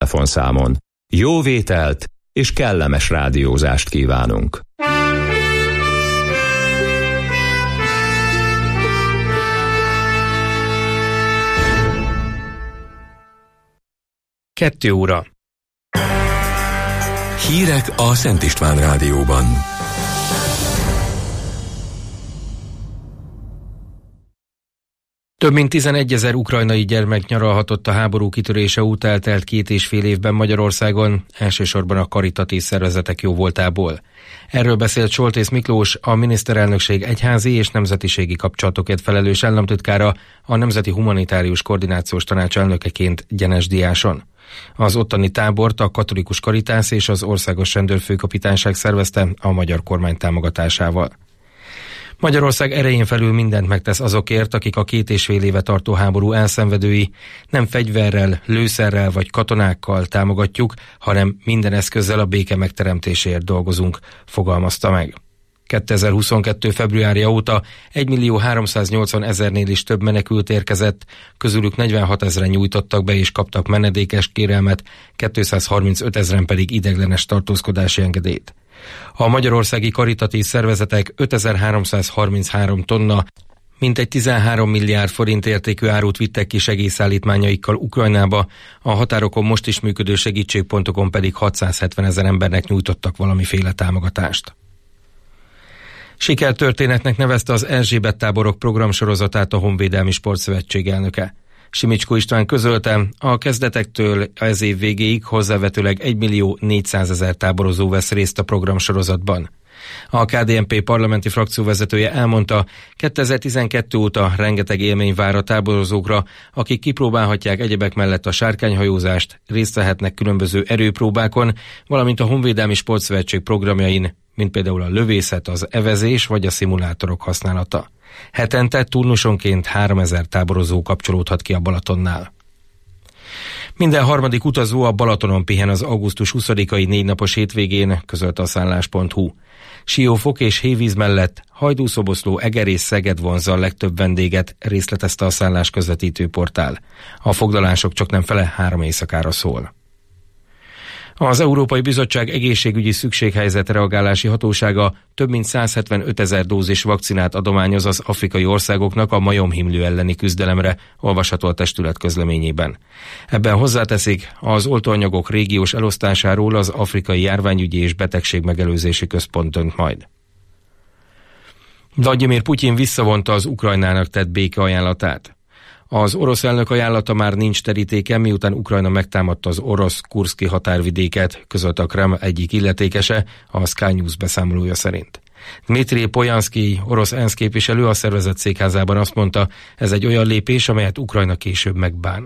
telefonszámon. Jó vételt és kellemes rádiózást kívánunk! Kettő óra. Hírek a Szent István Rádióban. Több mint 11 000 ukrajnai gyermek nyaralhatott a háború kitörése óta eltelt 2,5 évben Magyarországon, elsősorban a karitatív szervezetek jóvoltából. Erről beszélt Soltész Miklós, a miniszterelnökség egyházi és nemzetiségi kapcsolatokért felelős államtitkára, a Nemzeti Humanitárius Koordinációs Tanács elnökeként Gyenes-Diáson. Az ottani tábort a Katolikus Karitász és az Országos Rendőrfőkapitányság szervezte a magyar kormány támogatásával. Magyarország erején felül mindent megtesz azokért, akik a 2,5 éve tartó háború elszenvedői. Nem fegyverrel, lőszerrel vagy katonákkal támogatjuk, hanem minden eszközzel a béke megteremtéséért dolgozunk, fogalmazta meg. 2022. februárja óta 1.380.000-nél is több menekült érkezett, közülük 46 000-en nyújtottak be és kaptak menedékes kérelmet, 235 000-en pedig ideiglenes tartózkodási engedélyt. A magyarországi karitatív szervezetek 5333 tonna, mintegy 13 milliárd forint értékű árut vittek ki segélyszállítmányaikkal Ukrajnába, a határokon most is működő segítségpontokon pedig 670 000 embernek nyújtottak valamiféle támogatást. Sikertörténetnek nevezte az Erzsébet táborok programsorozatát a Honvédelmi Sportszövetség elnöke. Simicskó István közölte, a kezdetektől ez év végéig hozzávetőleg 1.400.000 táborozó vesz részt a programsorozatban. A KDNP parlamenti frakcióvezetője elmondta, 2012 óta rengeteg élmény vár a táborozókra, akik kipróbálhatják egyebek mellett a sárkányhajózást, részt vehetnek különböző erőpróbákon, valamint a Honvédelmi Sportszövetség programjain, mint például a lövészet, az evezés vagy a szimulátorok használata. Hetente turnusonként 3000 táborozó kapcsolódhat ki a Balatonnál. Minden harmadik utazó a Balatonon pihen az augusztus 20-ai 4 napos hétvégén, közölte a szállás.hu. Siófok és hévíz mellett Hajdúszoboszló, Eger és Szeged vonzza a legtöbb vendéget, részletezte a szállás közvetítő portál. A foglalások csaknem fele 3 éjszakára szól. Az Európai Bizottság egészségügyi szükséghelyzet reagálási hatósága több mint 175 000 dózis vakcinát adományoz az afrikai országoknak a majomhimlő elleni küzdelemre, olvasható a testület közleményében. Ebben hozzáteszik, az oltóanyagok régiós elosztásáról az Afrikai Járványügyi és Betegségmegelőzési Központ dönt majd. Vladimir Putyin visszavonta az Ukrajnának tett békeajánlatát. Az orosz elnök ajánlata már nincs terítéken, miután Ukrajna megtámadta az orosz Kurszki határvidéket, közölte a Kreml egyik illetékese, a Sky News beszámolója szerint. Dmitrij Poljanszky, orosz ENSZ képviselő a szervezet székházában azt mondta, ez egy olyan lépés, amelyet Ukrajna később megbán.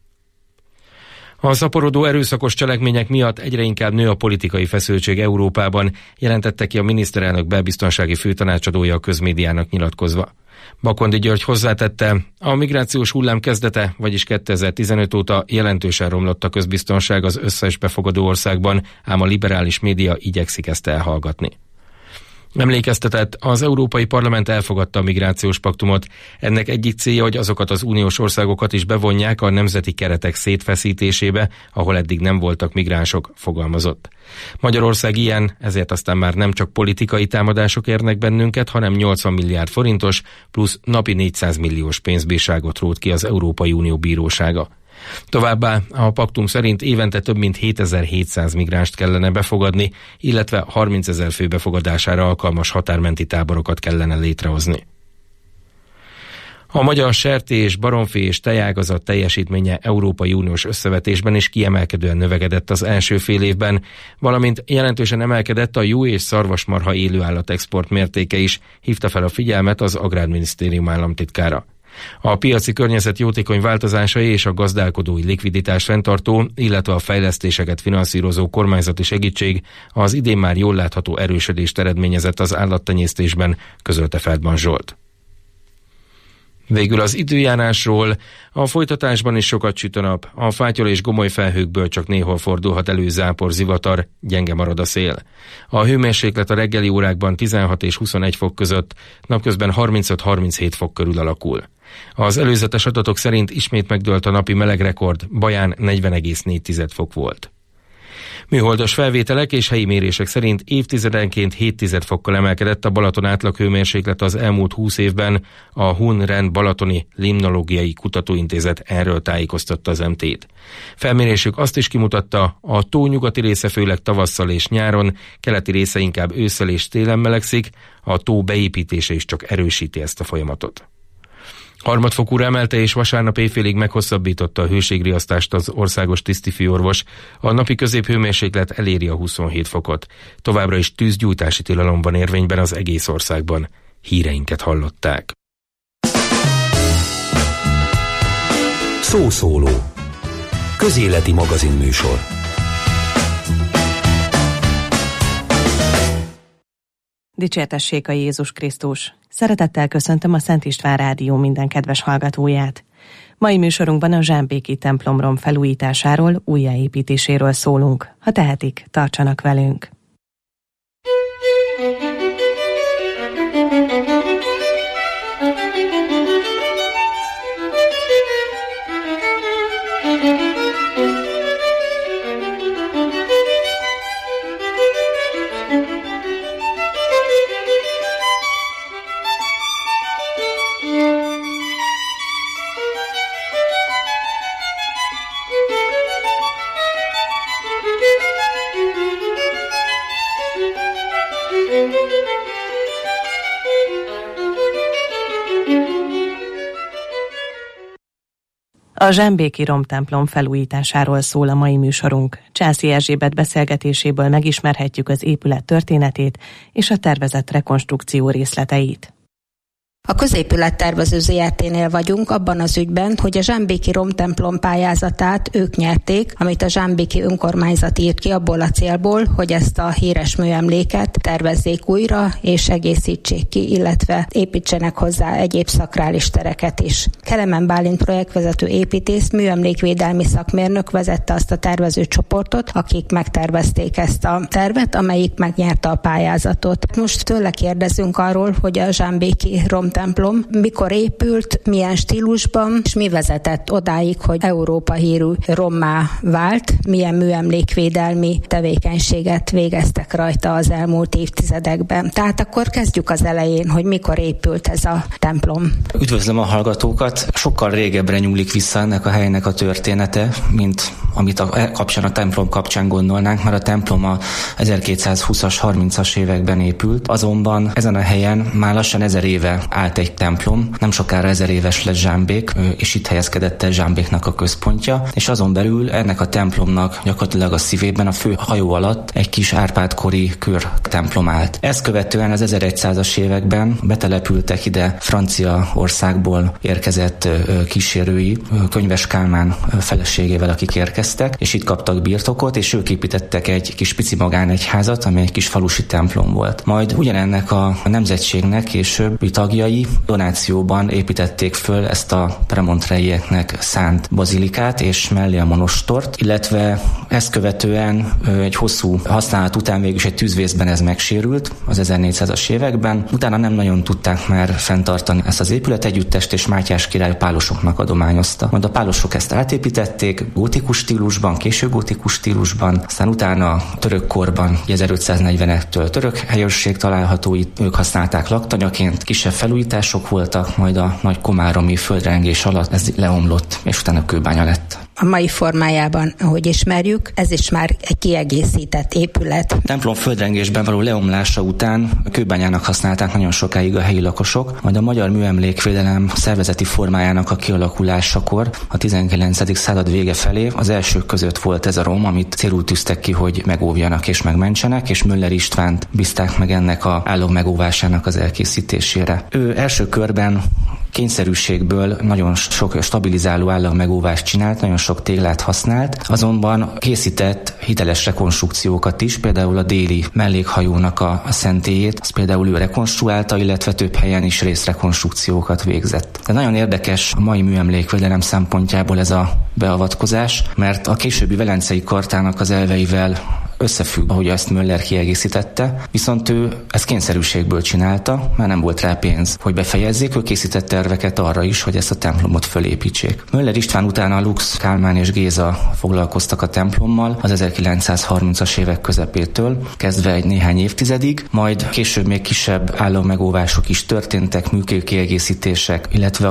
A szaporodó erőszakos cselekmények miatt egyre inkább nő a politikai feszültség Európában, jelentette ki a miniszterelnök belbiztonsági főtanácsadója a közmédiának nyilatkozva. Bakondi György hozzátette, a migrációs hullám kezdete, vagyis 2015 óta jelentősen romlott a közbiztonság az összes befogadó országban, ám a liberális média igyekszik ezt elhallgatni. Emlékeztetett, az Európai Parlament elfogadta a migrációs paktumot. Ennek egyik célja, hogy azokat az uniós országokat is bevonják a nemzeti keretek szétfeszítésébe, ahol eddig nem voltak migránsok, fogalmazott. Magyarország ilyen, ezért aztán már nem csak politikai támadások érnek bennünket, hanem 80 milliárd forintos plusz napi 400 milliós pénzbírságot rótt ki az Európai Unió bírósága. Továbbá a paktum szerint évente több mint 7700 migránst kellene befogadni, illetve 30 000 fő befogadására alkalmas határmenti táborokat kellene létrehozni. A magyar sertés, baromfi és tejágazat teljesítménye Európai Uniós összevetésben is kiemelkedően növekedett az első fél évben, valamint jelentősen emelkedett a juh és szarvasmarha élőállatexport mértéke is, hívta fel a figyelmet az Agrárminisztérium államtitkára. A piaci környezet jótékony változásai és a gazdálkodói likviditás fenntartó, illetve a fejlesztéseket finanszírozó kormányzati segítség az idén már jól látható erősödést eredményezett az állattenyésztésben, közölte Feldman Zsolt. Végül az időjárásról. A folytatásban is sokat süt a nap. A fátyol és gomoly felhőkből csak néhol fordulhat elő zápor, zivatar, gyenge marad a szél. A hőmérséklet a reggeli órákban 16 és 21 fok között, napközben 35-37 fok körül alakul. Az előzetes adatok szerint ismét megdőlt a napi melegrekord, Baján 40,4 fok volt. Műholdas felvételek és helyi mérések szerint évtizedenként 7 fokkal emelkedett a Balaton átlaghőmérséklet az elmúlt 20 évben, a Hun-Ren Balatoni Limnológiai Kutatóintézet erről tájékoztatta az MT-t. Felmérésük azt is kimutatta, a tó nyugati része főleg tavasszal és nyáron, keleti része inkább ősszel és télen melegszik, a tó beépítése is csak erősíti ezt a folyamatot. Harmadfokúra emelte és vasárnap éjfélig meghosszabbította a hőségriasztást az országos tisztifőorvos. A napi középhőmérséklet eléri a 27 fokot. Továbbra is tűzgyújtási tilalom van érvényben az egész országban. Híreinket hallották. Szószóló. Közéleti magazinműsor. Dicsértessék a Jézus Krisztus! Szeretettel köszöntöm a Szent István Rádió minden kedves hallgatóját. Mai műsorunkban a Zsámbéki templomrom felújításáról, újjáépítéséről szólunk. Ha tehetik, tartsanak velünk! A Zsámbéki romtemplom felújításáról szól a mai műsorunk. Császi Erzsébet beszélgetéséből megismerhetjük az épület történetét és a tervezett rekonstrukció részleteit. A Középület Tervező Zrt-nél vagyunk abban az ügyben, hogy a Zsámbéki romtemplom pályázatát ők nyerték, amit a zsámbéki önkormányzat írt ki abból a célból, hogy ezt a híres műemléket tervezzék újra és egészítsék ki, illetve építsenek hozzá egyéb szakrális tereket is. Kelemen Bálint projektvezető építész, műemlékvédelmi szakmérnök vezette azt a tervező csoportot, akik megtervezték ezt a tervet, amelyik megnyerte a pályázatot. Most tőle kérdezünk arról, hogy a Zsámbéki romtemplom mikor épült, milyen stílusban, és mi vezetett odáig, hogy Európa hírű rommá vált, milyen műemlékvédelmi tevékenységet végeztek rajta az elmúlt évtizedekben. Tehát akkor kezdjük az elején, hogy mikor épült ez a templom. Üdvözlöm a hallgatókat! Sokkal régebbre nyúlik vissza ennek a helynek a története, mint amit a templom kapcsán gondolnánk, mert a templom a 1220-as, 30-as években épült. Azonban ezen a helyen már lassan 1000 éve állt egy templom, nem sokára 1000 éves lett Zsámbék, és itt helyezkedett el Zsámbéknak a központja, és azon belül ennek a templomnak gyakorlatilag a szívében, a fő hajó alatt egy kis Árpád-kori kör templom állt. Ezt követően az 1100-as években betelepültek ide Franciaországból érkezett kísérői, Könyves Kálmán feleségével, akik érkeztek, és itt kaptak birtokot, és ők építettek egy kis pici magánegyházat, ami egy kis falusi templom volt. Majd ugyanennek a nemzetségnek későbbi tagjai donációban építették föl ezt a premontrejeknek szánt bazilikát, és mellé a monostort, illetve ezt követően egy hosszú használat után végül is egy tűzvészben ez megsérült az 1400-as években. Utána nem nagyon tudták már fenntartani ezt az épületegyüttest, és Mátyás király pálosoknak adományozta. Majd a pálosok ezt átépítették gótikus stílusban, késő gótikus stílusban, aztán utána török korban, 1540-től török helyőrség található, itt ők használták laktanyaként, kisebb felújítások voltak, majd a nagy komáromi földrengés alatt ez leomlott, és utána kőbánya lett. A mai formájában, ahogy ismerjük, ez is már egy kiegészített épület. A templom földrengésben való leomlása után kőbányának használták nagyon sokáig a helyi lakosok, majd a magyar műemlékvédelem szervezeti formájának a kialakulásakor a 19. század vége felé az elsők között volt ez a rom, amit célul tűztek ki, hogy megóvjanak és megmentsenek, és Müller Istvánt bízták meg ennek a állom megóvásának az elkészítésére. Ő első körben kényszerűségből nagyon sok stabilizáló állagmegóvást csinált, nagyon sok téglát használt, azonban készített hiteles rekonstrukciókat is, például a déli mellékhajónak a szentélyét, azt például ő rekonstruálta, illetve több helyen is részrekonstrukciókat végzett. De nagyon érdekes a mai műemlékvédelem szempontjából ez a beavatkozás, mert a későbbi velencei kartának az elveivel összefügg, ahogy ezt Müller kiegészítette, viszont ő ezt kényszerűségből csinálta, mert nem volt rá pénz, hogy befejezzék, ő készített terveket arra is, hogy ezt a templomot fölépítsék. Müller István után a Lux, Kálmán és Géza foglalkoztak a templommal az 1930-as évek közepétől, kezdve egy néhány évtizedig, majd később még kisebb állammegóvások is történtek, műkiegészítések, illetve a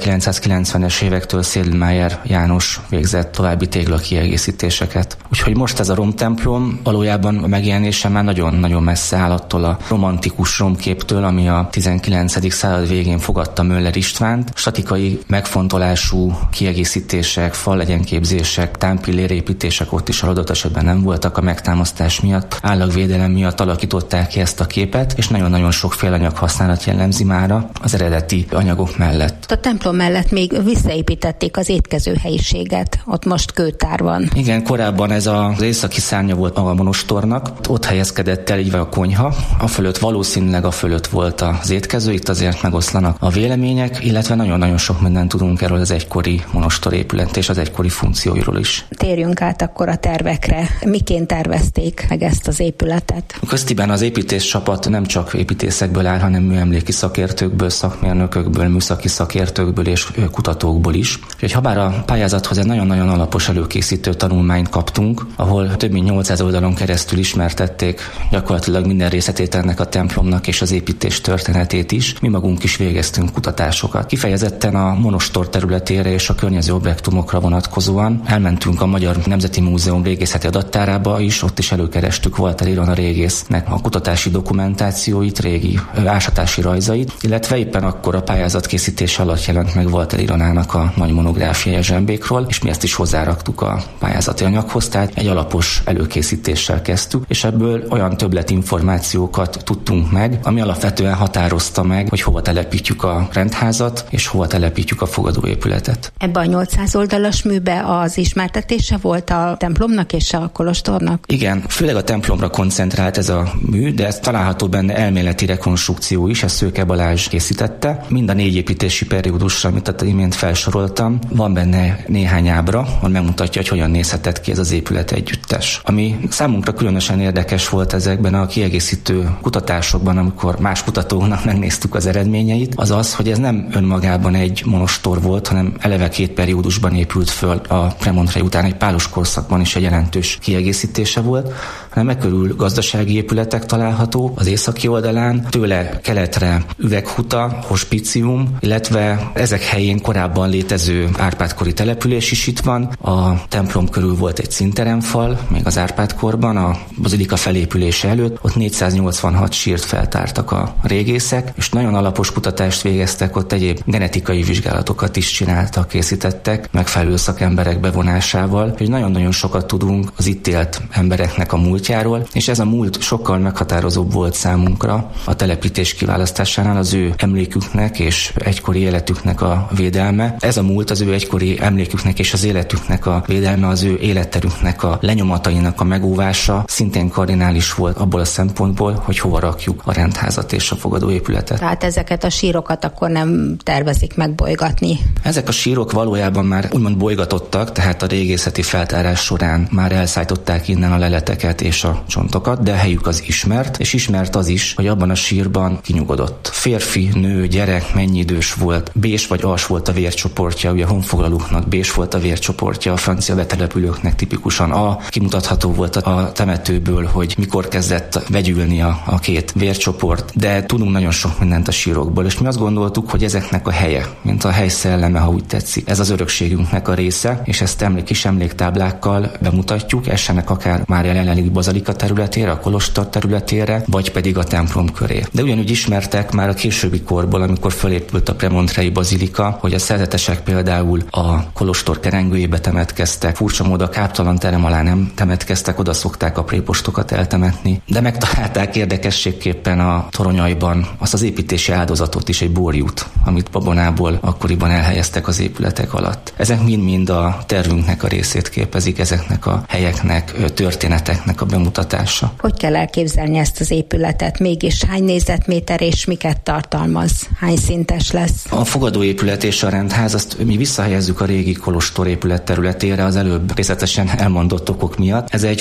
1990-es évektől Sedlmeier János végzett további téglakiegészítéseket. Úgyhogy most ez a romtemplom valójában a megjelenése már nagyon-nagyon messze áll attól a romantikus romképtől, ami a 19. század végén fogadta Müller Istvánt. Statikai megfontolású kiegészítések, fallegyenképzések, támpillérépítések ott is adott esetben nem voltak a megtámasztás miatt, állagvédelem miatt alakították ki ezt a képet, és nagyon-nagyon sok félanyag használat jellemzi mára az eredeti anyagok mellett. A templom mellett még visszaépítették az étkező helyiséget, ott most kőtár van. Igen, korábban ez az északi szárnya volt a monostornak, ott helyezkedett el így a konyha, valószínűleg a fölött volt az étkező, itt azért megoszlanak a vélemények, illetve nagyon-nagyon sok mindent tudunk erről az egykori monostorépület és az egykori funkcióiról is. Térjünk át akkor a tervekre. Miként tervezték meg ezt az épületet? Köztiben az építészcsapat nem csak építészekből áll, hanem műemléki szakértőkből, szakmérnökökből, műszaki szakértőkből és kutatókból is. Úgyhogy habár a pályázathoz egy nagyon-nagyon alapos előkészítő tanulmányt kaptunk, ahol több mint 800 oldalon keresztül ismertették gyakorlatilag minden részletét ennek a templomnak és az építés történetét is. Mi magunk is végeztünk kutatásokat. Kifejezetten a monostor területére és a környező objektumokra vonatkozóan elmentünk a Magyar Nemzeti Múzeum régészeti adattárába is, ott is előkerestük Walter Ilona régésznek a kutatási dokumentációit, régi ásatási rajzait, illetve éppen akkor a pályázat készítése alatt jelent meg Walter Ilonának a nagy monográfiája Zsambékról, és mi ezt is hozzáraktuk a pályázati anyaghoz, tehát egy alapos előkészítéssel kezdtük, és ebből olyan többletinformációkat tudtunk meg, ami alapvetően határozta meg, hogy hova telepítjük a rendházat, és hova telepítjük a fogadóépületet. Ebben a 800 oldalas műbe az ismertetése volt a templomnak és a kolostornak? Igen, főleg a templomra koncentrált ez a mű, de ez található benne elméleti rekonstrukció is, ezt Szőke Balázs készítette. Mind a 4 építési periódusra, amit az imént felsoroltam, van benne néhány ábra, ami megmutatja, hogy hogyan nézhetett ki ez az épület együttes. Ami számunkra különösen érdekes volt ezekben a kiegészítő kutatásokban, amikor más kutatóknak megnéztük az eredményeit, az az, hogy ez nem önmagában egy monostor volt, hanem eleve 2 periódusban épült föl. A Premontrei után egy pálos korszakban is egy jelentős kiegészítése volt, hanem e körül gazdasági épületek található az északi oldalán, tőle keletre üveghuta, hospicium, illetve ezek helyén korábban létező Árpád-kori település is itt van. A templom körül volt egy színteremfal, még az Árpád-korban, a bazilika felépülése előtt, ott 486 sírt feltártak a régészek, és nagyon alapos kutatást végeztek, ott egyéb genetikai vizsgálatokat is csináltak, készítettek, megfelelő szakemberek bevonásával, hogy nagyon-nagyon sokat tudunk az itt élt embereknek a múltjáról, és ez a múlt sokkal meghatározóbb volt számunkra a telepítés kiválasztásánál, az ő emléküknek és egykori életüknek a védelme. Ez a múlt az ő egykori emléküknek és az életüknek a védelme, az ő életterüknek a lenyomatainak a megóvása szintén kardinális volt abból a szempontból, hogy hova rakjuk a rendházat és a fogadóépületet. Tehát ezeket a sírokat akkor nem tervezik megbolygatni? Ezek a sírok valójában már úgymond bolygatottak, tehát a régészeti feltárás során már elszállították innen a leleteket és a csontokat, de helyük az ismert, és ismert az is, hogy abban a sírban kinyugodott. Férfi, nő, gyerek, mennyi idős volt, B-s vagy A-s volt a vércsoportja, ugye a honfoglalóknak B-s volt a vércsoportja, a francia betelepülőknek tipikusan A. Kimutatható volt a temetőből, hogy mikor kezdett vegyülni a 2 vércsoport, de tudunk nagyon sok mindent a sírokból, és mi azt gondoltuk, hogy ezeknek a helye, mint a hely szelleme, ha úgy tetszik. Ez az örökségünknek a része, és ezt kis emléktáblákkal bemutatjuk, essenek akár már jelenlegi bazilika területére, a kolostor területére, vagy pedig a templom köré. De ugyanúgy ismertek már a későbbi korból, amikor fölépült a Premontrei bazilika, hogy a szerzetesek például a kolostor kerengőjébe temetkeztek, furcsa módon a káptalan terem alá nem temetkeztek, oda szokták a prépostokat eltemetni, de megtalálták érdekességképpen a toronyaiban azt az építési áldozatot is, egy borjút, amit babonából akkoriban elhelyeztek az épületek alatt. Ezek mind-mind a tervünknek a részét képezik, ezeknek a helyeknek, történeteknek a bemutatása. Hogy kell elképzelni ezt az épületet? Mégis hány négyzetméter és miket tartalmaz? Hány szintes lesz? A fogadóépület és a rendház, azt mi visszahelyezzük a régi kolostor épület területére az előbb részletesen elmondott okok miatt. Ez egy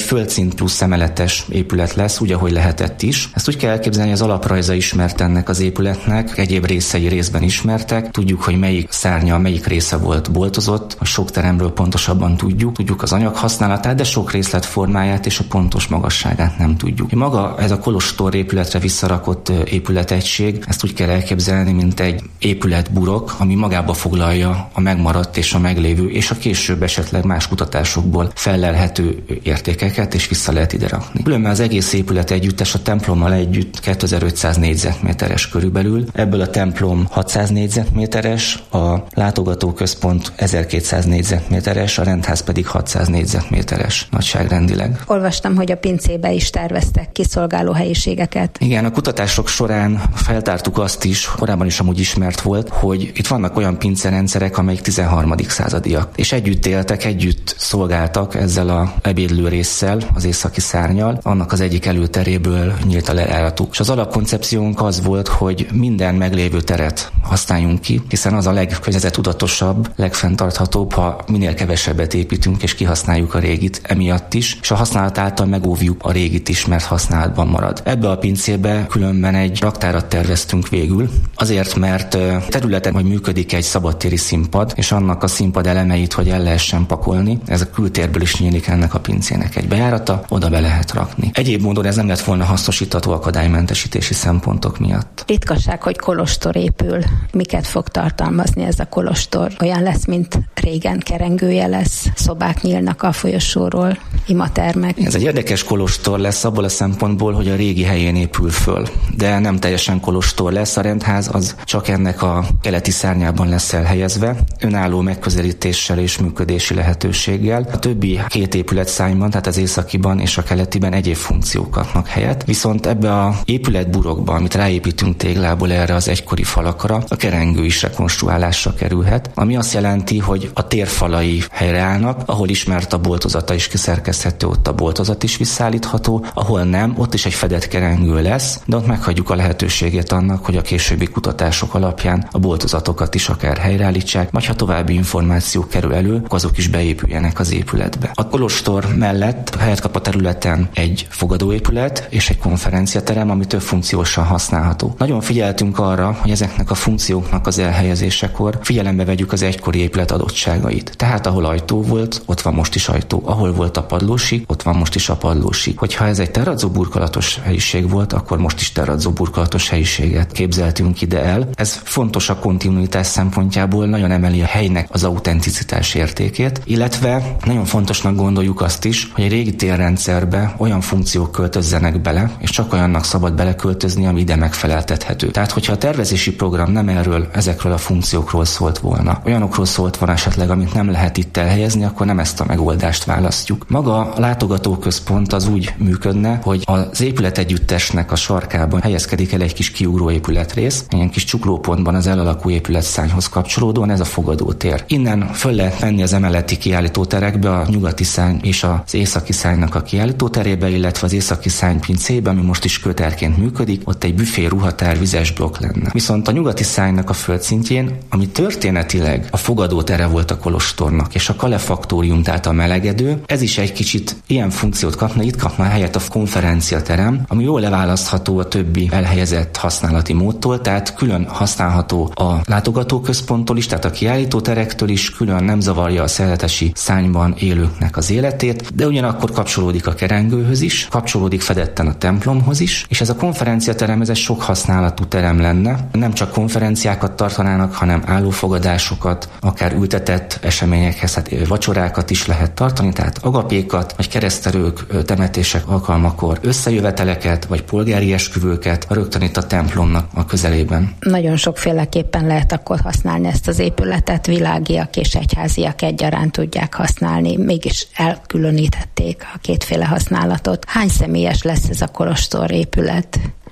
földszint plusz emeletes épület lesz, úgy, ahogy lehetett is. Ezt úgy kell elképzelni, hogy az alaprajza ismert ennek az épületnek, egyéb részei részben ismertek. Tudjuk, hogy melyik szárnya, melyik része volt boltozott, a sok teremről pontosabban tudjuk az anyag használatát, de sok részlet formáját és a pontos magasságát nem tudjuk. Maga ez a kolostor épületre visszarakott épületegység, ezt úgy kell elképzelni, mint egy épületburok, ami magába foglalja a megmaradt és a meglévő, és a később esetleg más kutatásokból fellelhető értékeket, és vissza lehet ide rakni. Különben az egész épület együttes a templommal együtt 2500 négyzetméteres körülbelül. Ebből a templom 600 négyzetméteres, a látogatóközpont 1200 négyzetméteres, a rendház pedig 600 négyzetméteres nagyságrendileg. Olvastam, hogy a pincébe is terveztek kiszolgáló helyiségeket. Igen, a kutatások során feltártuk azt is, korábban is amúgy ismert volt, hogy itt vannak olyan pincerendszerek, amelyek 13. századiak, és együtt éltek, együtt szolgáltak ezzel a ebédlő résszel, az északi szárnnyal, annak az egyik előteréből nyílt a lejáratuk. És az alapkoncepciónk az volt, hogy minden meglévő teret használjunk ki, hiszen az a legkörnyezettudatosabb, legfenntarthatóbb, ha minél kevesebbet építünk és kihasználjuk a régit emiatt is, és a használat által megóvjuk a régit is, mert használatban marad. Ebbe a pincébe különben egy raktárat terveztünk végül, azért, mert területen majd működik egy szabadtéri színpad, és annak a színpad elemeit, hogy el lehessen pakolni, ez a kültérből is nyílik ennek a pincének egy bejárata, oda be lehet rakni. Egyéb módon ez nem lett volna hasznosítható akadálymentesítési szempontok miatt. Ritkaság, hogy kolostor épül. Miket fog tartalmazni ez a kolostor? Olyan lesz, mint régen, kerengője lesz, szobák nyílnak a folyosóról, imatermek. Ez egy érdekes kolostor lesz abból a szempontból, hogy a régi helyén épül föl, de nem teljesen kolostor lesz. A rendház az csak ennek a keleti szárnyában lesz elhelyezve, önálló megközelítéssel és működési lehetőséggel. A többi két épületszárnyban, tehát az északiban és a keletiben egyéb funkciók kapnak helyet, viszont ebbe a épületburokba, amit ráépítünk téglából erre az egykori falakra, a kerengő is rekonstruálásra kerülhet, ami azt jelenti, hogy a térfalai helyreállnak, ahol ismert a boltozata is kiszerkezhető, ott a boltozat is visszaállítható, ahol nem, ott is egy fedett kerengő lesz, de ott meghagyjuk a lehetőségét annak, hogy a későbbi kutatások alapján a boltozatokat is akár helyreállítsák, vagy ha további információk kerül elő, azok is beépüljenek az épületbe. A kolostor mellett helyet kap a területen egy fogadóépület és egy konferenciaterem, ami több funkciósan használható. Nagyon figyeltünk arra, hogy ezeknek a funkcióknak az elhelyezésekor figyelembe vegyük az egykori épület adottságait. Tehát ahol ajtó volt, ott van most is ajtó. Ahol volt a padlósík, ott van most is a padlósík. Hogyha ez egy terradzó burkolatos helyiség volt, akkor most is terradzó burkolatos helyiséget képzeltünk ide el. Ez fontos a kontinuitás szempontjából, nagyon emeli a helynek az autenticitás értékét, illetve nagyon fontosnak gondoljuk azt is, hogy egy régi térrendszerbe olyan funkciók költözzenek bele, és csak olyannak szabad beleköltözni, ami ide megfeleltethető. Tehát, hogyha a tervezési program nem ezekről a funkciókról szólt volna, olyanokról szólt volna esetleg, amit nem lehet itt elhelyezni, akkor nem ezt a megoldást választjuk. Maga a látogatóközpont az úgy működne, hogy az épületegyüttesnek a sarkában helyezkedik el egy kis kiugró épületrész, ilyen kis csuklópontban az elalakú épületszárnyhoz kapcsolódóan ez a fogadótér. Innen föl lehet menni az emeleti kiállítóterekbe, a nyugati szárny és az északi szárnynak a kiállítóterébe, illetve az északi szárny pincébe, ami most is köterként működik, ott egy büfé, ruhatár, vizes blokk lenne. Viszont a nyugati szárnynak a földszintjén, ami történetileg a fogadótere volt a kolostornak, és a kalefaktórium, tehát a melegedő, ez is egy kicsit ilyen funkciót kapna, itt kapna helyet a konferenciaterem, ami jól leválasztható a többi elhelyezett használati módtól, tehát külön használható a látogatóközponttól is, tehát a kiállítóterektől is, külön nem zavarja a szerzetesi szárnyban élőknek az életét, de ugyanakkor kapcsolódik a kerengőhöz is, kapcsolódik fedetten a templomhoz is, és ez a konferenciaterem, ez egy sok használatú terem lenne. Nem csak konferenciákat tartanának, hanem állófogadásokat, akár ültetett eseményekhez, hát vacsorákat is lehet tartani, tehát agapékat, vagy keresztelők temetések alkalmakor összejöveteleket, vagy polgári esküvőket rögtön itt a templomnak a közelében. Nagyon sokféleképpen lehet akkor használni ezt az épületet, világiak és egyháziak egyaránt tudják használni, mégis elkülönítették a kétféle használatot. Hány személyes lesz ez a kolostor épület?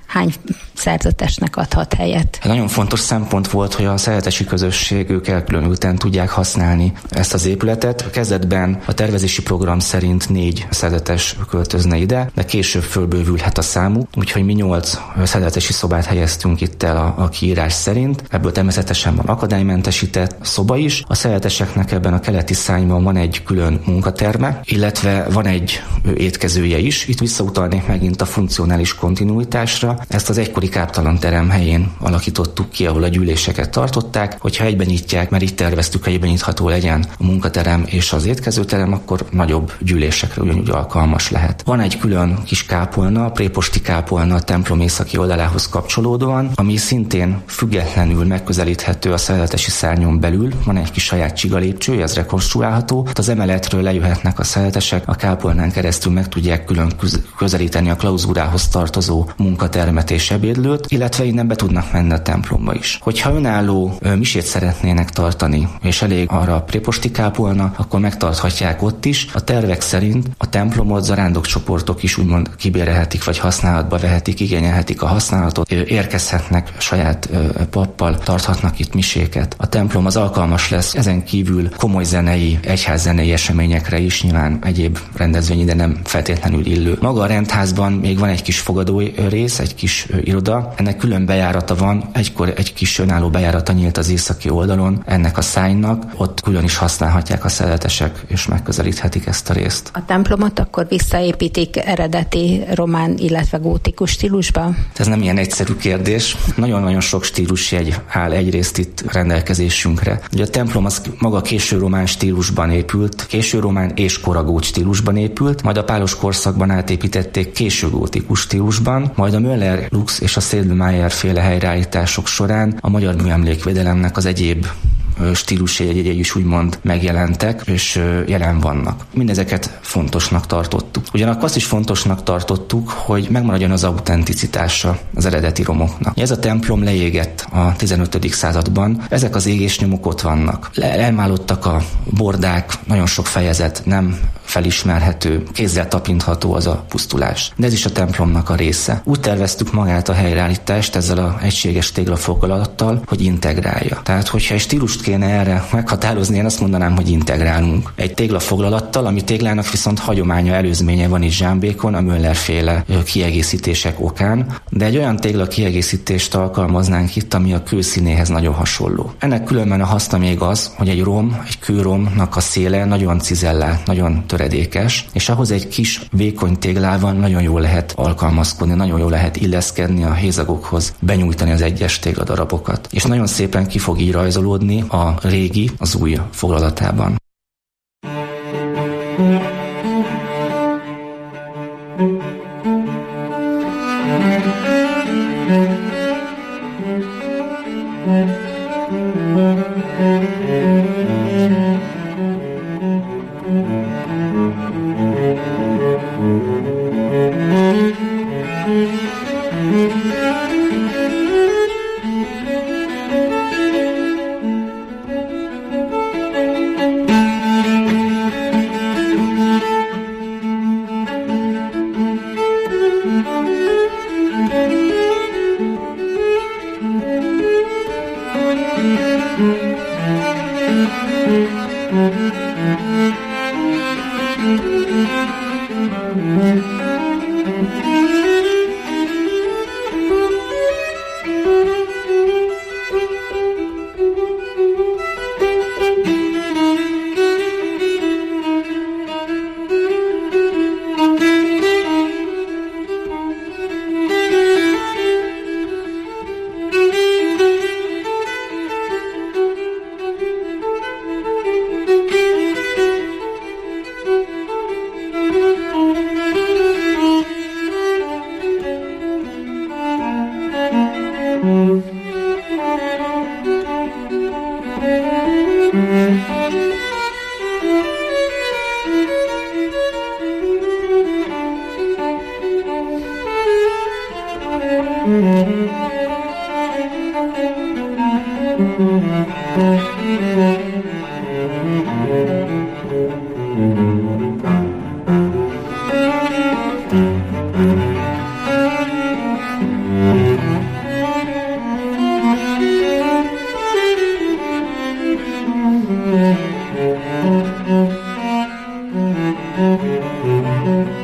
hány szerzetesnek adhat helyet. Nagyon fontos szempont volt, hogy a szerzetesi közösség ők elkülönülten tudják használni ezt az épületet. Kezdetben a tervezési program szerint 4 szerzetes költözne ide, de később fölbővülhet a számuk, úgyhogy mi 8 szerzetesi szobát helyeztünk itt el a kiírás szerint. Ebből természetesen van akadálymentesített szoba is. A szerzeteseknek ebben a keleti szárnyban van egy külön munkaterme, illetve van egy étkezője is. Itt visszautalnék megint a funkcionális kontinuitásra. Ezt az egykori káptalan terem helyén alakítottuk ki, ahol a gyűléseket tartották. Hogyha egyben nyitják, mert így terveztük, hogy egyben nyitható legyen a munkaterem és az étkezőterem, akkor nagyobb gyűlésekre ugyanúgy alkalmas lehet. Van egy külön kis kápolna, a préposti kápolna a templom északi oldalához kapcsolódóan, ami szintén függetlenül megközelíthető a szerzetesi szárnyon belül. Van egy kis saját csigalépcső, ez rekonstruálható. Az emeletről lejöhetnek a szerzetesek, a kápolnán keresztül meg tudják külön közelíteni a klauzúrához tartozó munkatermet és ebédlőt, illetve innen be tudnak menni a templomba is. Hogyha önálló misét szeretnének tartani, és elég arra a préposti kápolna, akkor megtarthatják ott is. A tervek szerint a templomot zarándokcsoportok is úgymond kibérelhetik, vagy használatba vehetik, igényelhetik a használatot, érkezhetnek saját pappal, tarthatnak itt miséket. A templom az alkalmas lesz ezen kívül komoly zenei, egyházzenei eseményekre is, nyilván egyéb rendezvény ide nem feltétlenül illő. Maga a rendházban még van egy kis fogadó rész, egy kis iroda. Ennek külön bejárata van, egykor egy kis önálló bejárata nyílt az északi oldalon ennek a szárnynak, ott külön is használhatják a szerzetesek, és megközelíthetik ezt a részt. A templomot akkor visszaépítik eredeti román, illetve gótikus stílusba? Ez nem ilyen egyszerű kérdés. Nagyon-nagyon sok stílusjegy áll egyrészt itt rendelkezésünkre. Ugye a templom az maga késő román stílusban épült, késő román és koragót stílusban épült, majd a pálos korszakban átépítették késő gótikus stílusban, majd a Müller Lux és a Sedlmeier féle helyreállítások során a magyar műemlékvédelemnek az egyéb stílusjegyei is úgymond megjelentek, és jelen vannak. Mindezeket fontosnak tartottuk. Ugyanakkor azt is fontosnak tartottuk, hogy megmaradjon az autenticitása az eredeti romoknak. Ez a templom leégett a 15. században, ezek az égésnyomok ott vannak. Elmálottak a bordák, nagyon sok fejezet nem felismerhető, kézzel tapintható az a pusztulás. De ez is a templomnak a része. Úgy terveztük magát a helyreállítást ezzel az egységes téglafogalattal, hogy integrálja. Tehát, hogyha egy stílust kéne erre meghatározni, én azt mondanám, hogy integrálunk. Egy téglafoglalattal, ami téglának viszont hagyománya, előzménye van is Zsámbékon, a Müller-féle kiegészítések okán, de egy olyan tégla kiegészítést alkalmaznánk itt, ami a kőszínéhez nagyon hasonló. Ennek különben a haszna még az, hogy egy kőromnak a széle nagyon cizellált, nagyon töredékes, és ahhoz egy kis vékony téglával nagyon jól lehet alkalmazkodni, nagyon jól lehet illeszkedni a hézagokhoz, benyújtani az egyes tégladarabokat. És nagyon szépen ki fog így rajzolódni a régi az új foglalatában.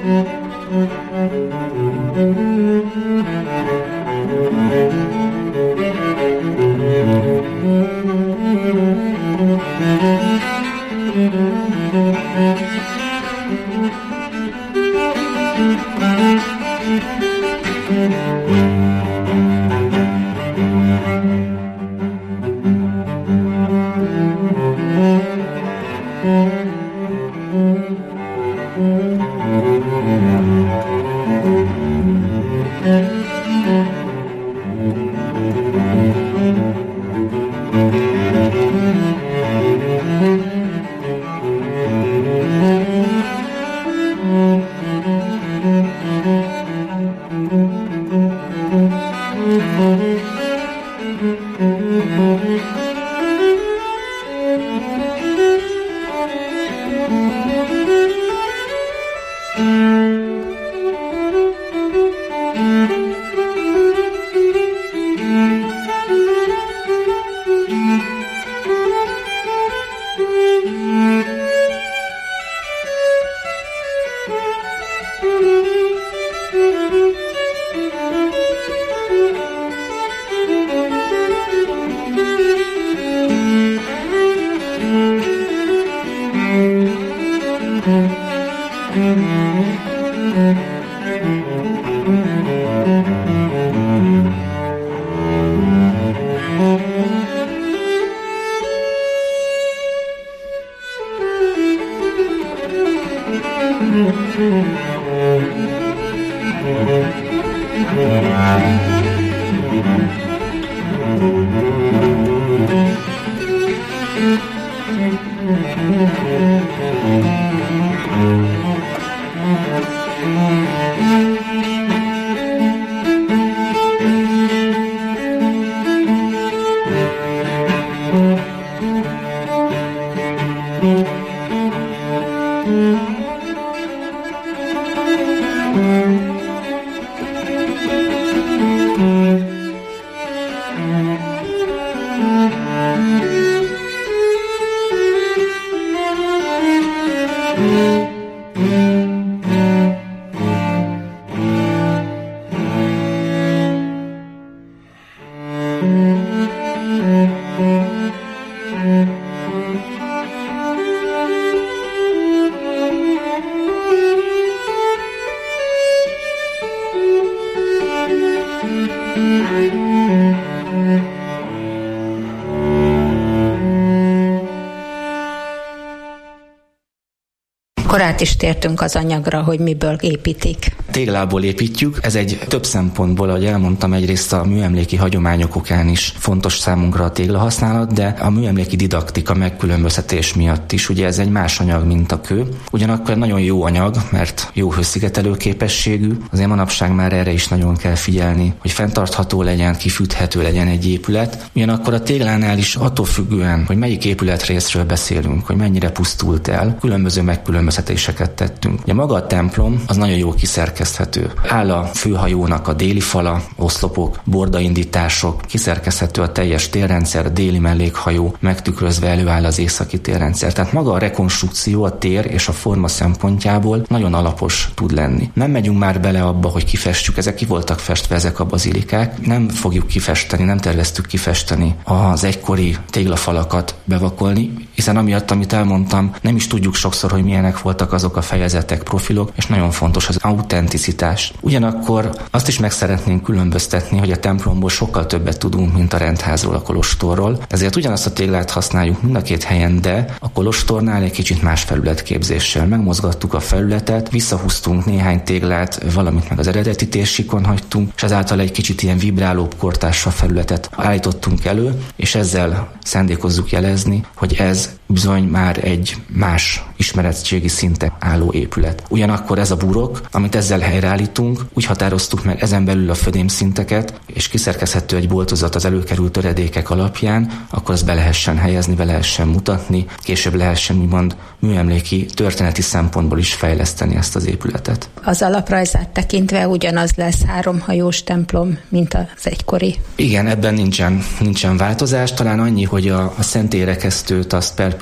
Át is tértünk az anyagra, hogy miből építik. Téglából építjük. Ez egy több szempontból, ahogy elmondtam, egyrészt a műemléki hagyományok okán is fontos számunkra a téglahasználat, de a műemléki didaktika megkülönböztetés miatt is. Ugye ez egy más anyag, mint a kő. Ugyanakkor nagyon jó anyag, mert jó hőszigetelő képességű. Azért manapság már erre is nagyon kell figyelni, hogy fenntartható legyen, kifűthető legyen egy épület. Ugyanakkor a téglánál is attól függően, hogy melyik épületrészről beszélünk, hogy mennyire pusztult el, különböző megkülönböztetéseket tettünk. Ugye maga a templom az nagyon jó kiszerkeszthető. Áll a főhajónak a déli fala, oszlopok, bordaindítások, kiszerkeszthető a teljes térrendszer, a déli mellékhajó, megtükrözve előáll az északi térrendszer. Tehát maga a rekonstrukció a tér és a forma szempontjából nagyon alapos tud lenni. Nem megyünk már bele abba, hogy kifestjük, ezek ki voltak festve, ezek a bazilikák. Nem fogjuk kifesteni, nem terveztük kifesteni az egykori téglafalakat, bevakolni, hiszen amiatt, amit elmondtam, nem is tudjuk sokszor, hogy milyenek voltak azok a fejezetek, profilok, és nagyon fontos az autenticitás. Ugyanakkor azt is meg szeretnénk különböztetni, hogy a templomból sokkal többet tudunk, mint a rendházról, a kolostorról. Ezért ugyanazt a téglát használjuk mind a két helyen, de a kolostornál egy kicsit más felületképzéssel. Megmozgattuk a felületet, visszahúztunk néhány téglát, valamit meg az eredeti térsikon hagytunk, és ezáltal egy kicsit ilyen vibrálóbb kortársra felületet állítottunk elő, és ezzel szándékozzuk jelezni, hogy ez bizony már egy más ismeretségi szinten álló épület. Ugyanakkor ez a burok, amit ezzel helyreállítunk, úgy határoztuk meg ezen belül a födémszinteket, és kiszerkezhető egy boltozat az előkerült töredékek alapján, akkor ezt be lehessen helyezni, be lehessen mutatni, később lehessen úgymond műemléki, történeti szempontból is fejleszteni ezt az épületet. Az alaprajzát tekintve ugyanaz lesz 3 hajós templom, mint az egykori. Igen, ebben nincsen változás, talán annyi, hogy a szentélyerekesztőt azt per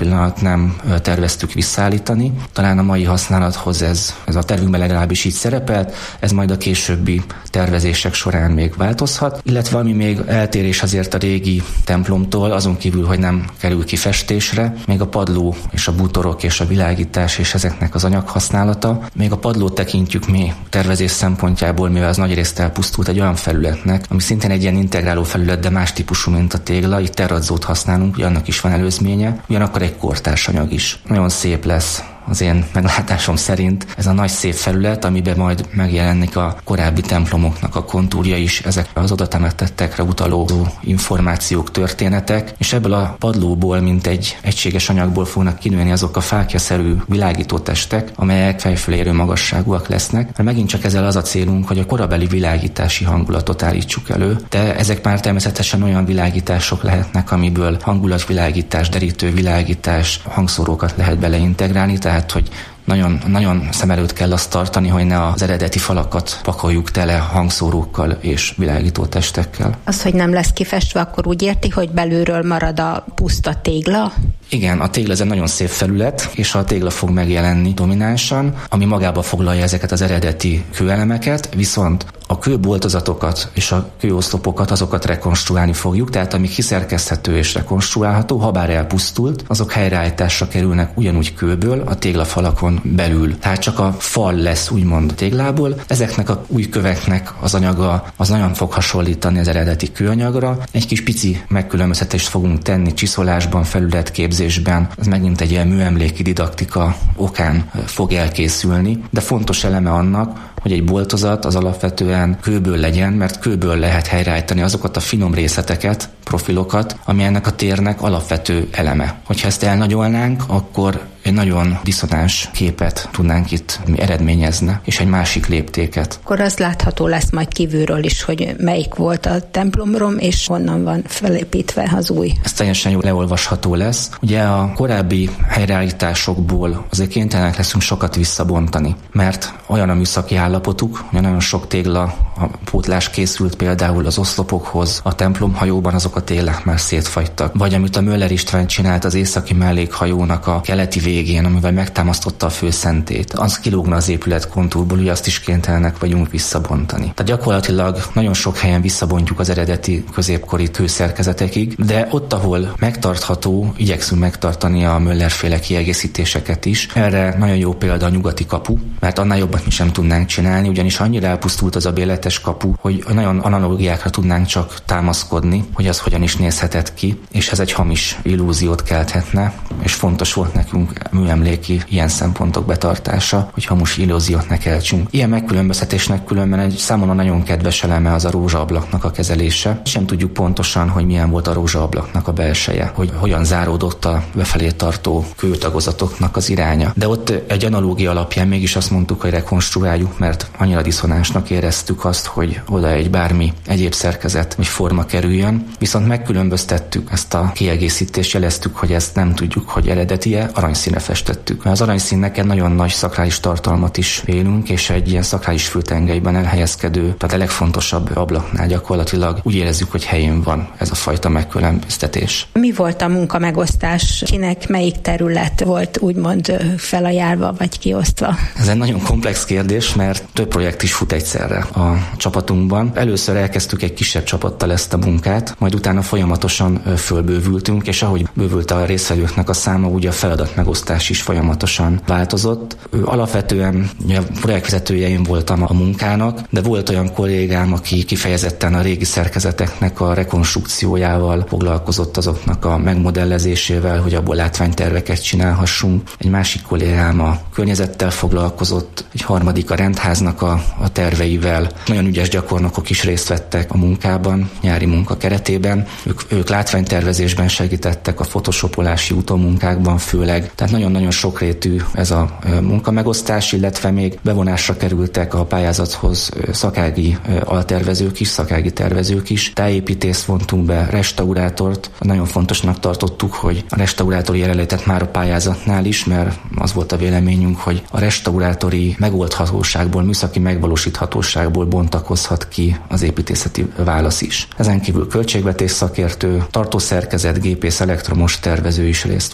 pillanat nem terveztük visszaállítani. Talán a mai használathoz ez a tervünkben legalábbis így szerepelt, ez majd a későbbi tervezések során még változhat, illetve ami még eltérés azért a régi templomtól, azon kívül, hogy nem kerül ki festésre, még a padló és a bútorok és a világítás és ezeknek az anyaghasználata. Még a padlót tekintjük mi tervezés szempontjából, mivel az nagyrészt elpusztult, egy olyan felületnek, ami szintén egy ilyen integráló felület, de más típusú, mint a tégla. Itt terrazzót használunk, hogy annak is van előzménye, ugyanakkor egy kortárs anyag is. Nagyon szép lesz az én meglátásom szerint ez a nagy szép felület, amiben majd megjelenik a korábbi templomoknak a kontúrja is, ezek az oda temettettekre utaló információk, történetek, és ebből a padlóból, mint egy egységes anyagból fognak kinőni azok a fákjaszerű világítótestek, amelyek fejfölérő magasságúak lesznek. Mert megint csak ezzel az a célunk, hogy a korabeli világítási hangulatot állítsuk elő, de ezek már természetesen olyan világítások lehetnek, amiből hangulatvilágítás, derítővilágítás, hangszórókat lehet beleintegrálni, tehát hogy nagyon szem előtt kell azt tartani, hogy ne az eredeti falakat pakoljuk tele hangszórókkal és világítótestekkel. Az, hogy nem lesz kifestve, akkor úgy érti, hogy belülről marad a puszta tégla? Igen, a tégla ez egy nagyon szép felület, és a tégla fog megjelenni dominánsan, ami magába foglalja ezeket az eredeti kőelemeket, viszont a kőboltozatokat és a kőoszlopokat, azokat rekonstruálni fogjuk, tehát ami kiszerkeszthető és rekonstruálható, ha bár elpusztult, azok helyreállításra kerülnek ugyanúgy kőből a téglafalakon belül. Tehát csak a fal lesz úgymond téglából. Ezeknek a új köveknek az anyaga az nagyon fog hasonlítani az eredeti kőanyagra. Egy kis pici megkülönböztetést fogunk tenni csiszolásban, felületképzésben. Ez megint egy ilyen műemléki didaktika okán fog elkészülni, de fontos eleme annak, hogy egy boltozat az alapvetően kőből legyen, mert kőből lehet helyreállítani azokat a finom részleteket, profilokat, ami ennek a térnek alapvető eleme. Hogyha ezt elnagyolnánk, akkor egy nagyon diszonáns képet tudnánk itt eredményezni, és egy másik léptéket. Akkor az látható lesz majd kívülről is, hogy melyik volt a templomrom, és honnan van felépítve az új. Ez teljesen jól leolvasható lesz. Ugye a korábbi helyreállításokból azért kénytelenek leszünk sokat visszabontani, mert olyan a műszaki állapotuk, hogy nagyon sok tégla, a pótlás készült például az oszlopokhoz, a templomhajóban azok a téglák már szétfagytak. Vagy amit a Möller István csinált az északi mellékhajónak a keleti végén, amivel megtámasztotta a főszentét, az kilógna az épület kontúrból, ugye azt is kénytelenek vagyunk visszabontani. Tehát gyakorlatilag nagyon sok helyen visszabontjuk az eredeti középkori kőszerkezetekig, de ott, ahol megtartható, igyekszünk megtartani a Möller-féle kiegészítéseket is. Erre nagyon jó példa a nyugati kapu, mert annál jobbat mi sem tudnánk csinálni, ugyanis annyira elpusztult az a béletes kapu, hogy nagyon analógiákra tudnánk csak támaszkodni, hogy az hogyan is nézhetett ki, és ez egy hamis illúziót kelthetne, és fontos volt nekünk műemléki ilyen szempontok betartása, hogy hamis illúziót ne keltsünk. Ilyen megkülönböztetésnek különben egy számomra nagyon kedves eleme az a rózsaablaknak a kezelése. Sem tudjuk pontosan, hogy milyen volt a rózsaablaknak a belseje, hogy hogyan záródott a befelé tartó kőtagozatoknak az iránya. De ott egy analógia alapján mégis azt mondtuk, hogy rekonstruáljuk, mert annyira diszonánsnak éreztük azt, hogy oda egy bármi egyéb szerkezet vagy forma kerüljön. Viszont megkülönböztettük ezt a kiegészítést, jeleztük, hogy ezt nem tudjuk, hogy eredetie, aranyszínre festettük. Az aranyszínnek egy nagyon nagy szakrális tartalmat is vélünk, és egy ilyen szakrális fültengelyben elhelyezkedő, tehát a legfontosabb ablaknál gyakorlatilag úgy érezzük, hogy helyén van ez a fajta megkülönböztetés. Mi volt a munkamegosztás? Kinek melyik terület volt úgymond felajánlva vagy kiosztva? Ez egy nagyon komplex kérdés, mert több projekt is fut egyszerre a csapatunkban. Először elkezdtük egy kisebb csapattal ezt a munkát, majd utána folyamatosan fölbővültünk, és ahogy bővült a résztvevőknek a száma, ugye a feladatmegosztás is folyamatosan változott. Alapvetően a projektvezetője én voltam a munkának, de volt olyan kollégám, aki kifejezetten a régi szerkezeteknek a rekonstrukciójával foglalkozott, azoknak a megmodellezésével, hogy abból látványterveket csinálhassunk. Egy másik kollégám a környezettel foglalkozott, egy harmadik a rendháznak a terveivel. Nagyon ügyes gyakornokok is részt vettek a munkában, nyári munka keretében. Ők látványtervezésben segítettek, a photoshopolási utómunkákban főleg. Tehát nagyon-nagyon sokrétű ez a munkamegosztás, illetve még bevonásra kerültek a pályázathoz szakági altervezők is, szakági tervezők is. Tájépítést vontunk be, restaurátort. Nagyon fontosnak tartottuk, hogy a restaurátori jelenlétet már a pályázatnál is, mert az volt a véleményünk, hogy a restaurátori megoldhatóságból, műszaki megvalósíthatóságból bontakozhat ki az építészeti válasz is. Ezen kívül költségvetés szakértő, tartószerkezet, gépész, elektromos tervező is részt vett.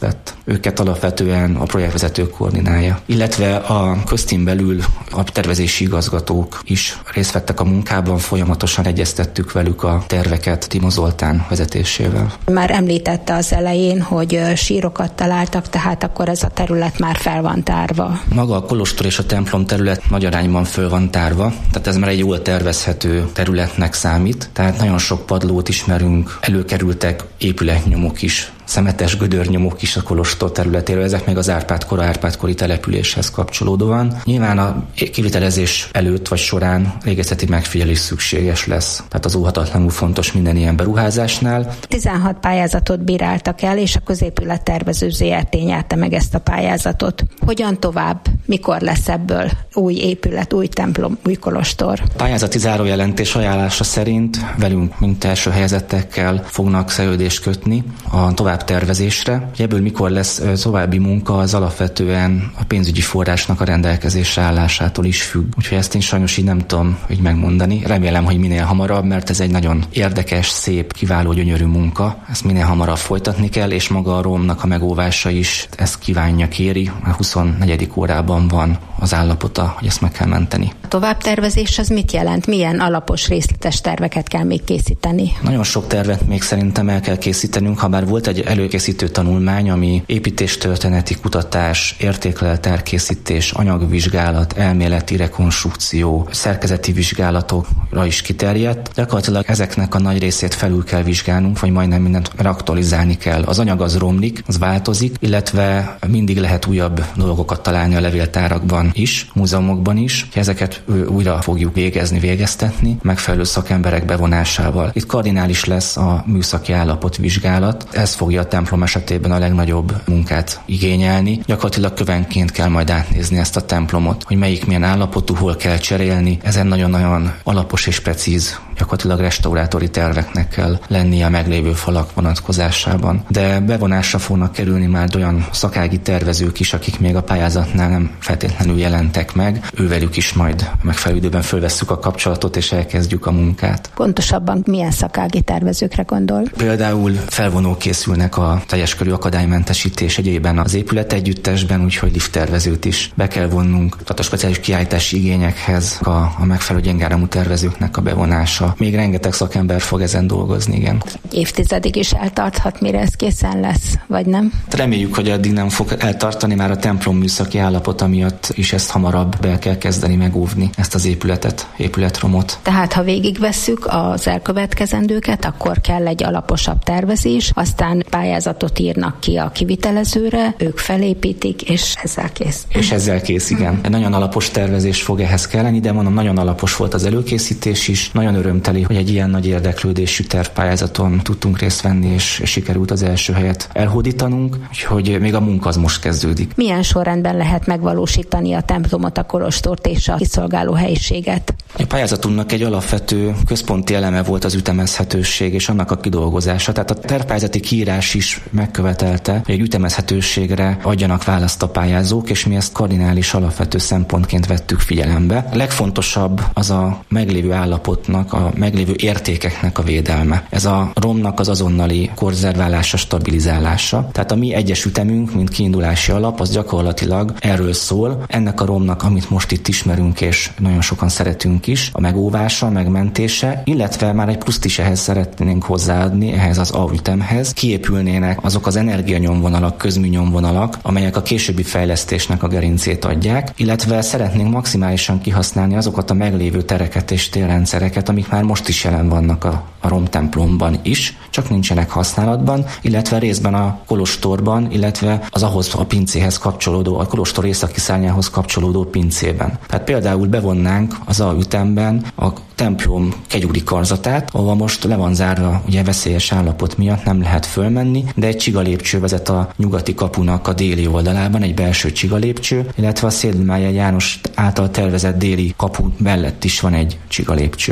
őket alapvetően a projektvezető koordinálja. Illetve a köztím belül a tervezési igazgatók is részt vettek a munkában, folyamatosan egyeztettük velük a terveket Timo Zoltán vezetésével. Már említette az elején, hogy sírokat találtak, tehát akkor ez a terület már fel van tárva. Maga a kolostor és a templom terület nagy arányban föl van tárva, tehát ez már egy jól tervezhető területnek számít, tehát nagyon sok padlót ismerünk, előkerültek épületnyomok is, szemetes gödörnyomok is a kolostor területéről, ezek még az Árpád-kori településhez kapcsolódóan. Nyilván a kivitelezés előtt vagy során régészeti megfigyelés szükséges lesz. Tehát az óhatatlanul fontos minden ilyen beruházásnál. 16 pályázatot bíráltak el, és a Középülettervező Zrt. Nyerte meg ezt a pályázatot. Hogyan tovább? Mikor lesz ebből új épület, új templom, új kolostor? A pályázati zárójelentés ajánlása szerint velünk, mint első helyezettekkel fognak szerződést kötni a továbbtervezésre. Ebből mikor lesz további munka, az alapvetően a pénzügyi forrásnak a rendelkezésre állásától is függ. Úgyhogy ezt én sajnos így nem tudom így megmondani. Remélem, hogy minél hamarabb, mert ez egy nagyon érdekes, szép, kiváló, gyönyörű munka. Ezt minél hamarabb folytatni kell, és maga a romnak a megóvása is ezt kívánja, kéri. A 24. órában van az állapota, hogy ezt meg kell menteni. A továbbtervezés az mit jelent? Milyen alapos, részletes terveket kell még készíteni? Nagyon sok tervet még szerintem el kell készítenünk, habár volt egy előkészítő tanulmány, ami építéstörténeti kutatás, értékletterkészítés, anyagvizsgálat, elméleti rekonstrukció, szerkezeti vizsgálatokra is kiterjedt. Gyakorlatilag ezeknek a nagy részét felül kell vizsgálnunk, vagy majdnem mindent aktualizálni kell. Az anyag az romlik, az változik, illetve mindig lehet újabb dolgokat találni a levéltárakban is, múzeumokban is. Ezeket újra fogjuk végeztetni, megfelelő szakemberek bevonásával. Itt kardinális lesz a műszaki állapotvizsgálat. Ez fogja a templom esetében a legnagyobb munkát igényelni. Gyakorlatilag kövenként kell majd átnézni ezt a templomot, hogy melyik milyen állapotú, hol kell cserélni. Ezen nagyon-nagyon alapos és precíz, gyakorlatilag restaurátori terveknek kell lennie a meglévő falak vonatkozásában. De bevonásra fognak kerülni már olyan szakági tervezők is, akik még a pályázatnál nem feltétlenül jelentek meg. Ővelük is majd megfelelő időben fölvesszük a kapcsolatot és elkezdjük a munkát. Pontosabban milyen szakági tervezőkre gondol? Például felvonók készülnek a teljes körű akadálymentesítés egyében az épület együttesben, úgyhogy lifttervezőt is be kell vonnunk. Tehát a speciális kiállítási igényekhez a megfelelő gyengáramú tervezőknek a bevonása. Még rengeteg szakember fog ezen dolgozni, igen. Évtizedig is eltarthat, mire ez készen lesz, vagy nem? Reméljük, hogy addig nem fog eltartani, már a templom műszaki állapota miatt is ezt hamarabb be kell kezdeni megóvni, ezt az épületromot. Tehát ha végigvesszük az elkövetkezendőket, akkor kell egy alaposabb tervezés, aztán pályázatot írnak ki a kivitelezőre, ők felépítik, és ezzel kész. És ezzel kész, igen. Egy nagyon alapos tervezés fog ehhez kelleni, de mondom, nagyon alapos volt az előkészítés is. Nagyon örömteli, hogy egy ilyen nagy érdeklődésű tervpályázaton tudtunk részt venni, és sikerült az első helyet elhódítanunk, úgyhogy még a munka az most kezdődik. Milyen sorrendben lehet megvalósítani a templomot, a kolostort és a kiszolgáló helyiséget? A pályázatunknak egy alapvető központi eleme volt az ütemezhetőség és annak a kidolgozása. Tehát a tervpályázati kiírás is megkövetelte, hogy egy ütemezhetőségre adjanak választ a pályázók, és mi ezt kardinális alapvető szempontként vettük figyelembe. A legfontosabb az a meglévő állapotnak, a meglévő értékeknek a védelme. Ez a romnak az azonnali konzerválása, stabilizálása. Tehát a mi egyes ütemünk, mint kiindulási alap, az gyakorlatilag erről szól. Ennek a romnak, amit most itt ismerünk, és nagyon sokan szeretünk is, a megóvása, a megmentése, illetve már egy pluszt is ehhez szeretnénk hozzáadni, ehhez az alütemhez. Kiépülnének azok az energianyomvonalak, közműnyomvonalak, amelyek a későbbi fejlesztésnek a gerincét adják, illetve szeretnénk maximálisan kihasználni azokat a meglévő tereket és térrendszereket, amik már most is jelen vannak a romtemplomban is, csak nincsenek használatban, illetve részben a kolostorban, illetve az ahhoz a pincéhez kapcsolódó, a kolostor északi szárnyához kapcsolódó pincében. Tehát például bevonnánk az alütemben a templom kegyúri karzatát, ahol most le van zárva, ugye veszélyes állapot miatt nem lehet fölmenni, de egy csigalépcső vezet a nyugati kapunak a déli oldalában, egy belső csigalépcső, illetve a Szédl Májer János által tervezett déli kapu mellett is van egy csigalépcső. Ezután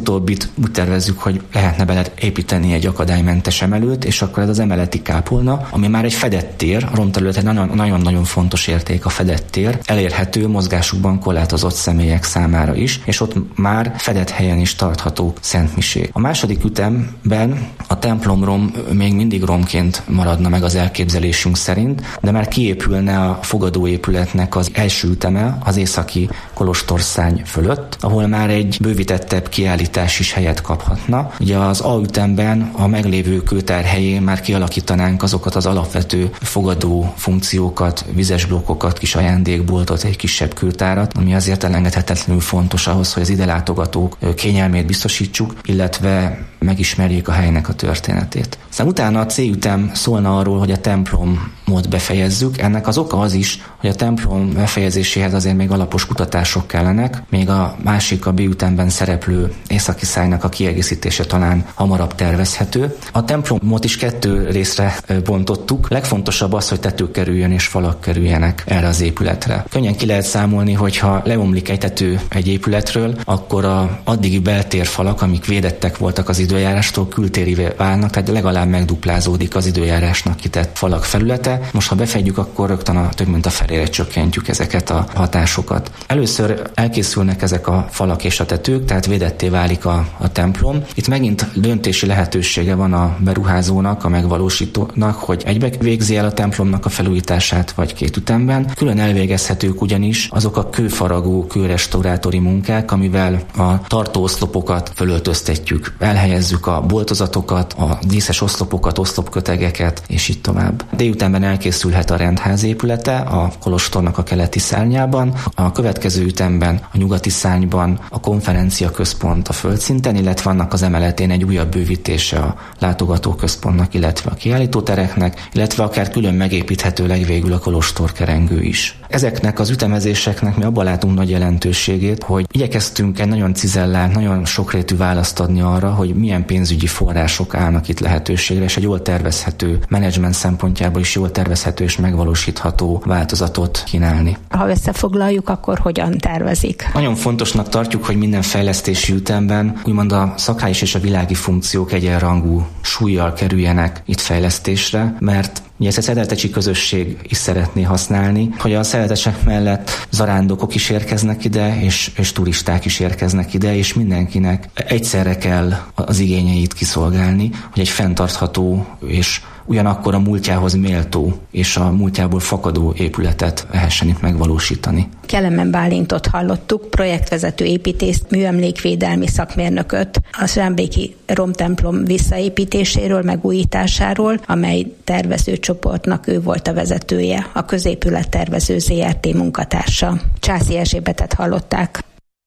utóbbit úgy tervezzük, hogy lehetne bele építeni egy akadálymentes emelőt, és akkor ez az emeleti kápolna, ami már egy fedett tér, a romterület egy nagyon-nagyon fontos érték a fedett tér, elérhető mozgásukban korlátozott személyek számára is, és ott már fedett helyen is tartható szentmisé. A második ütemben a templomrom még mindig romként maradna meg az elképzelésünk szerint, de már kiépülne a fogadóépületnek az első üteme az északi kolostorszárny fölött, ahol már egy bővítettebb kiállítás is helyet kaphatna. Ugye az A ütemben a meglévő kőtár helyén már kialakítanánk azokat az alapvető fogadó funkciókat, vizes blokkokat, kis ajándékboltot, egy kisebb kőtárat, ami azért elengedhetetlenül fontos ahhoz, hogy az ide látogatók kényelmét biztosítsuk, illetve megismerjék a helynek a történetét. Aztán utána a C ütem szólna arról, hogy a templomot befejezzük. Ennek az oka az is, hogy a templom befejezéséhez azért még alapos kutatások kellenek, még a másik, a B ütemben szereplő északi szárnynak a kiegészítése talán hamarabb tervezhető. A templomot is 2 részre bontottuk. Legfontosabb az, hogy tetők kerüljön és falak kerüljenek erre az épületre. Könnyen ki lehet számolni, hogy ha leomlik egy tető egy épületről, akkor az addigi beltérfalak, amik védettek voltak az időjárástól, kültérivé válnak, tehát legalább megduplázódik az időjárásnak kitett falak felülete. Most, ha befedjük, akkor rögtön több mint a felére csökkentjük ezeket a hatásokat. Először elkészülnek ezek a falak és a tetők, tehát védetté válik a templom. Itt megint döntési lehetősége van a beruházónak, a megvalósítónak, hogy egybe végzi el a templomnak a felújítását, vagy 2 ütemben. Külön elvégezhetők ugyanis azok a kőfaragó, kőrestaurátori munkák, amivel a tartóoszlopokat fölöltöztetjük. Elhelyezzük a boltozatokat, a díszes oszlopokat, oszlopkötegeket, és így tovább. Délutánban elkészülhet a rendház épülete a kolostornak a keleti szárnyában, a következő ütemben a nyugati szárnyban a konferenciaközpont a földszinten, illetve vannak az emeletén egy újabb bővítése a látogatóközpontnak, illetve a kiállítótereknek, illetve akár külön megépíthető legvégül a kolostorkerengő is. Ezeknek az ütemezéseknek mi abban látunk nagy jelentőségét, hogy igyekeztünk egy nagyon cizellált, nagyon sokrétű választ adni arra, hogy milyen pénzügyi források állnak itt lehetőségre, és egy jól tervezhető, menedzsment szempontjából is jól tervezhető és megvalósítható változatot kínálni. Ha összefoglaljuk, akkor hogyan tervezik? Nagyon fontosnak tartjuk, hogy minden fejlesztési ütemben úgymond a szakrális és a világi funkciók egyenrangú súllyal kerüljenek itt fejlesztésre, mert ugye ezt a szeretecsi közösség is szeretné használni, hogy a szeretesek mellett zarándokok is érkeznek ide, és turisták is érkeznek ide, és mindenkinek egyszerre kell az igényeit kiszolgálni, hogy egy fenntartható és ugyanakkor a múltjához méltó és a múltjából fakadó épületet lehessen itt megvalósítani. Kelemen Bálintot hallottuk, projektvezető építészt, műemlékvédelmi szakmérnököt, a zsámbéki romtemplom visszaépítéséről, megújításáról, amely tervezőcsoportnak ő volt a vezetője, a Középület Tervező ZRT munkatársa. Császi Erzsébetet hallották.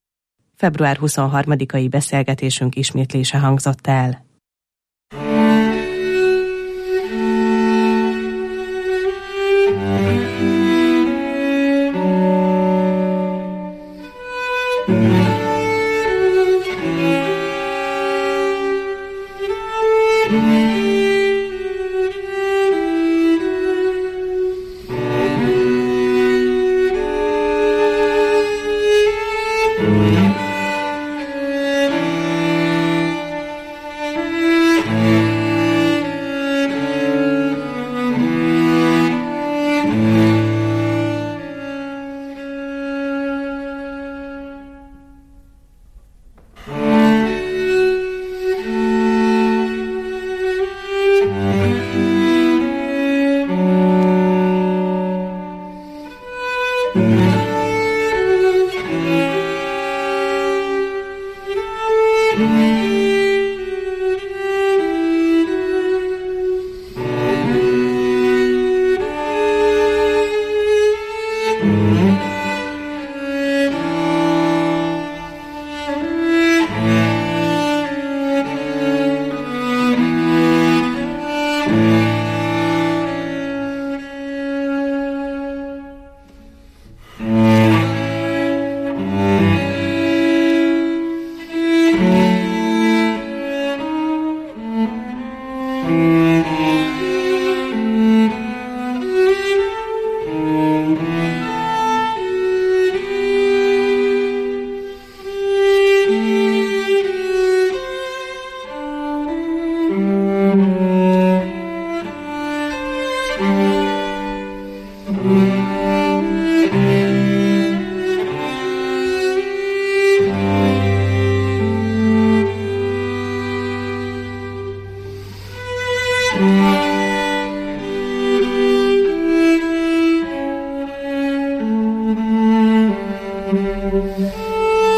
Február 23-ai beszélgetésünk ismétlése hangzott el.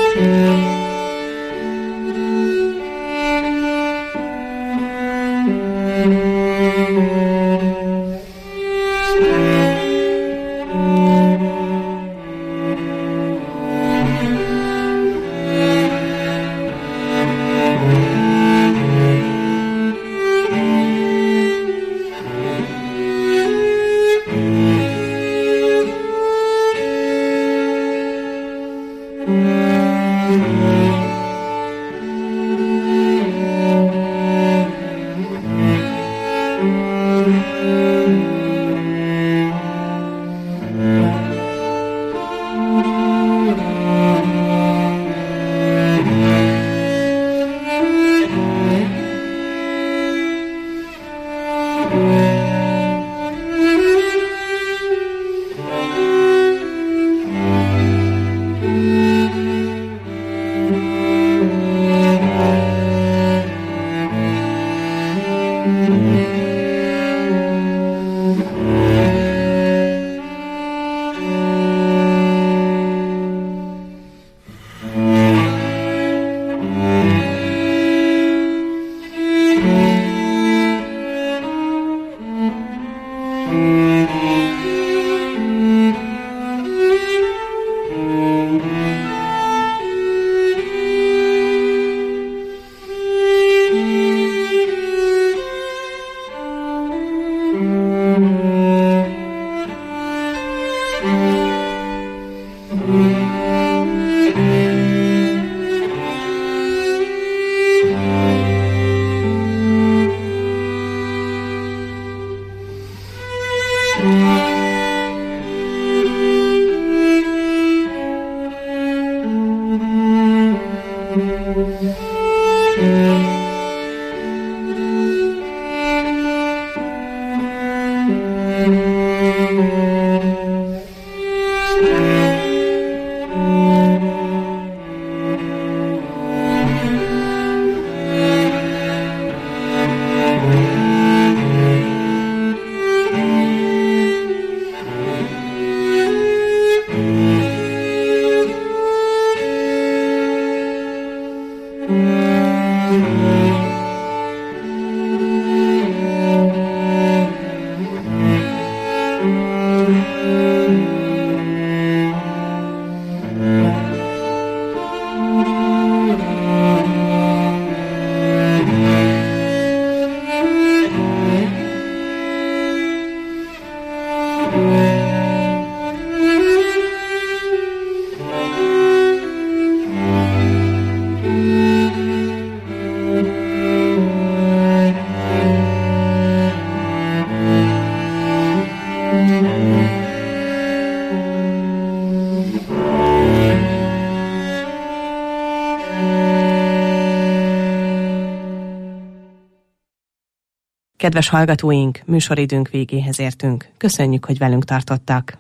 Kedves hallgatóink, műsoridőnk végéhez értünk. Köszönjük, hogy velünk tartottak.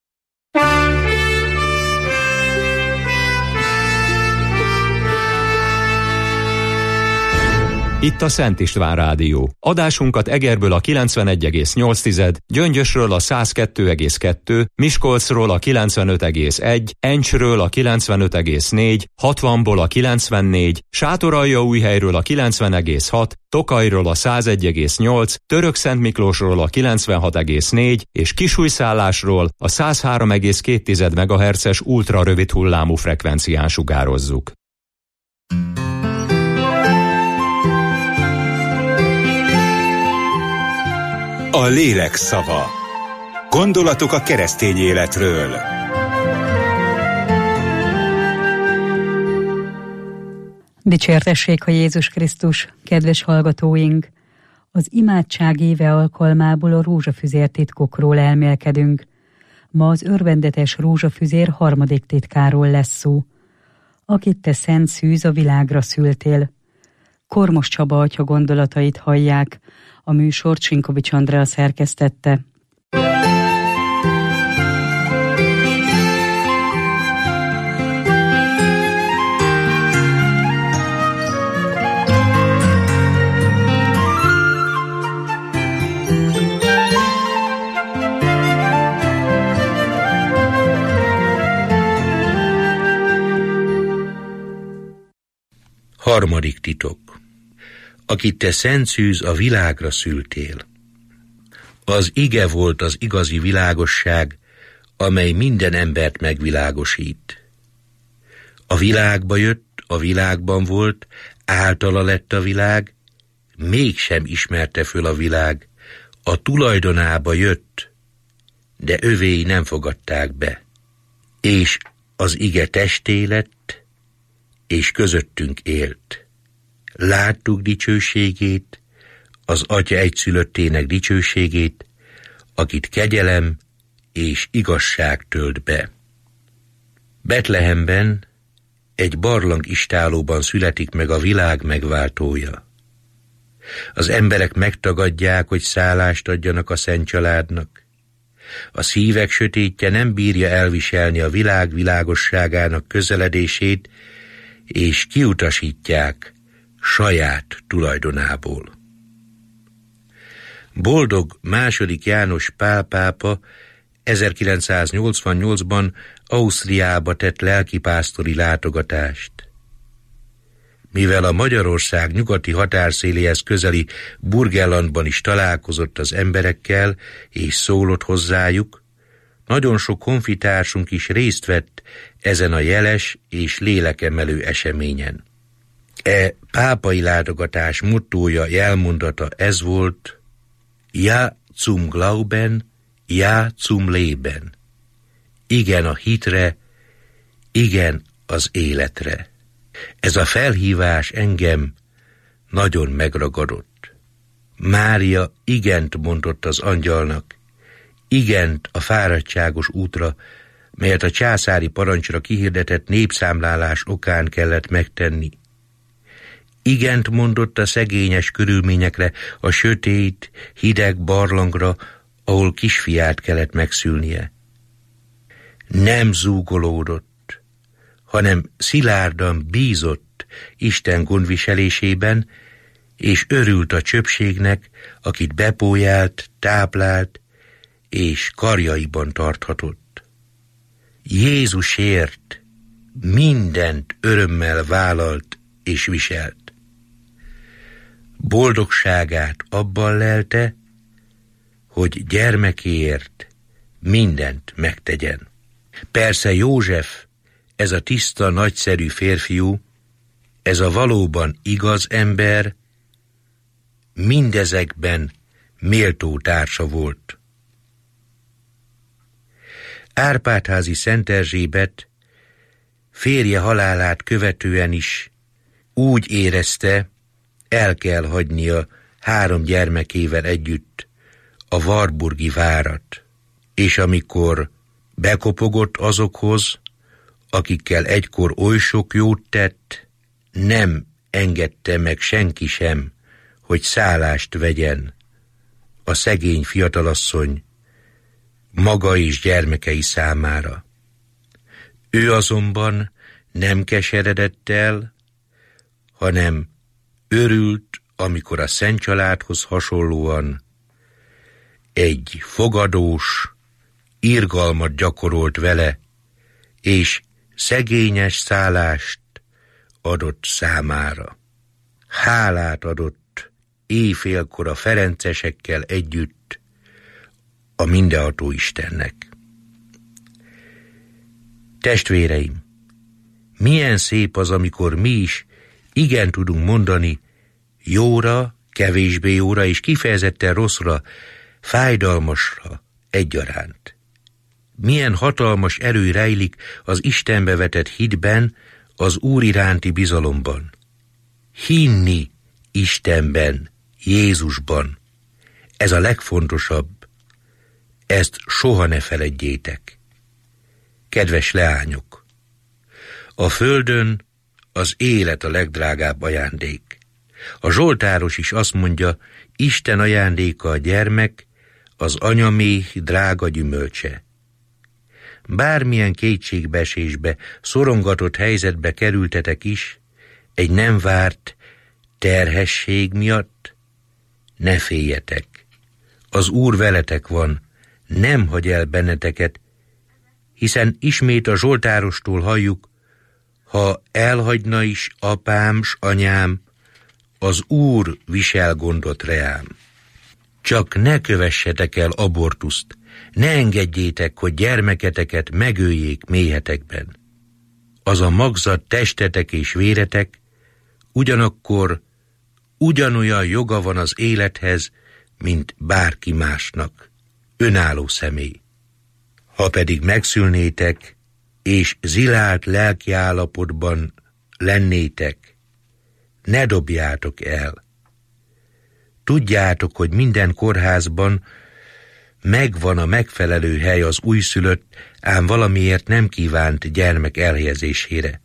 Itt a Szent István Rádió. Adásunkat Egerből a 91,8, Gyöngyösről a 102,2, Miskolcról a 95,1, Encsről a 95,4, 60-ból a 94, Sátoraljaújhelyről a 90,6, Tokajról a 101,8, Törökszentmiklósról a 96,4 és Kisújszállásról a 103,2 MHz-es ultrarövid hullámú frekvencián sugározzuk. A lélek szava. Gondolatok a keresztény életről. Dicsértessék a Jézus Krisztus, kedves hallgatóink! Az imádság éve alkalmából a rózsafüzér titkokról elmélkedünk. Ma az örvendetes rózsafüzér harmadik titkáról lesz szó. Akit te szent szűz a világra szültél. Kormos Csaba atya gondolatait hallják, a műsort Sinkovics Andrea szerkesztette. Harmadik titok. Akit te szent szűz a világra szültél. Az ige volt az igazi világosság, amely minden embert megvilágosít. A világba jött, a világban volt, általa lett a világ, mégsem ismerte föl a világ, a tulajdonába jött, de övéi nem fogadták be. És az ige testé lett, és közöttünk élt. Láttuk dicsőségét, az Atya egyszülöttének dicsőségét, akit kegyelem és igazság tölt be. Betlehemben, egy barlang istálóban születik meg a világ megváltója. Az emberek megtagadják, hogy szállást adjanak a szent családnak. A szívek sötétje nem bírja elviselni a világ világosságának közeledését, és kiutasítják saját tulajdonából. Boldog II. János Pál pápa 1988-ban Ausztriába tett lelkipásztori látogatást. Mivel a Magyarország nyugati határszéléhez közeli Burgenlandban is találkozott az emberekkel, és szólott hozzájuk, nagyon sok honfitársunk is részt vett ezen a jeles és lélekemelő eseményen. Pápai látogatás mottója, jelmondata ez volt: Ja zum Glauben, ja zum Leben. Igen a hitre, igen az életre. Ez a felhívás engem nagyon megragadott. Mária igent mondott az angyalnak, igent a fáradtságos útra, melyet a császári parancsra kihirdetett népszámlálás okán kellett megtenni. Igent mondott a szegényes körülményekre, a sötét, hideg barlangra, ahol kisfiát kellett megszülnie. Nem zúgolódott, hanem szilárdan bízott Isten gondviselésében, és örült a csöpségnek, akit bepójált, táplált, és karjaiban tarthatott. Jézusért mindent örömmel vállalt és viselt. Boldogságát abban lelte, hogy gyermekéért mindent megtegyen. Persze József, ez a tiszta, nagyszerű férfiú, ez a valóban igaz ember, mindezekben méltó társa volt. Árpádházi Szent Erzsébet férje halálát követően is úgy érezte, el kell hagynia 3 gyermekével együtt a warburgi várat, és amikor bekopogott azokhoz, akikkel egykor oly sok jót tett, nem engedte meg senki sem, hogy szállást vegyen a szegény fiatalasszony maga és gyermekei számára. Ő azonban nem keseredett el, hanem örült, amikor a Szent Családhoz hasonlóan egy fogadós irgalmat gyakorolt vele, és szegényes szállást adott számára. Hálát adott éjfélkor a ferencesekkel együtt a mindenható Istennek. Testvéreim, milyen szép az, amikor mi is igen tudunk mondani jóra, kevésbé jóra és kifejezetten rosszra, fájdalmasra egyaránt. Milyen hatalmas erő rejlik az Istenbe vetett hitben, az Úr iránti bizalomban. Hinni Istenben, Jézusban. Ez a legfontosabb. Ezt soha ne feledjétek. Kedves leányok, a földön az élet a legdrágább ajándék. A zsoltáros is azt mondja, Isten ajándéka a gyermek, az anyaméh drága gyümölcse. Bármilyen kétségbeesésbe, szorongatott helyzetbe kerültetek is, egy nem várt terhesség miatt, ne féljetek. Az Úr veletek van, nem hagy el benneteket, hiszen ismét a zsoltárostól halljuk, ha elhagyna is apám s anyám, az Úr visel gondot reám. Csak ne kövessetek el abortuszt, ne engedjétek, hogy gyermeketeket megöljék méhetekben. Az a magzat testetek és véretek, ugyanakkor ugyanolyan joga van az élethez, mint bárki másnak, önálló személy. Ha pedig megszülnétek, és zilált lelkiállapotban lennétek, ne dobjátok el. Tudjátok, hogy minden kórházban megvan a megfelelő hely az újszülött, ám valamiért nem kívánt gyermek elhelyezésére.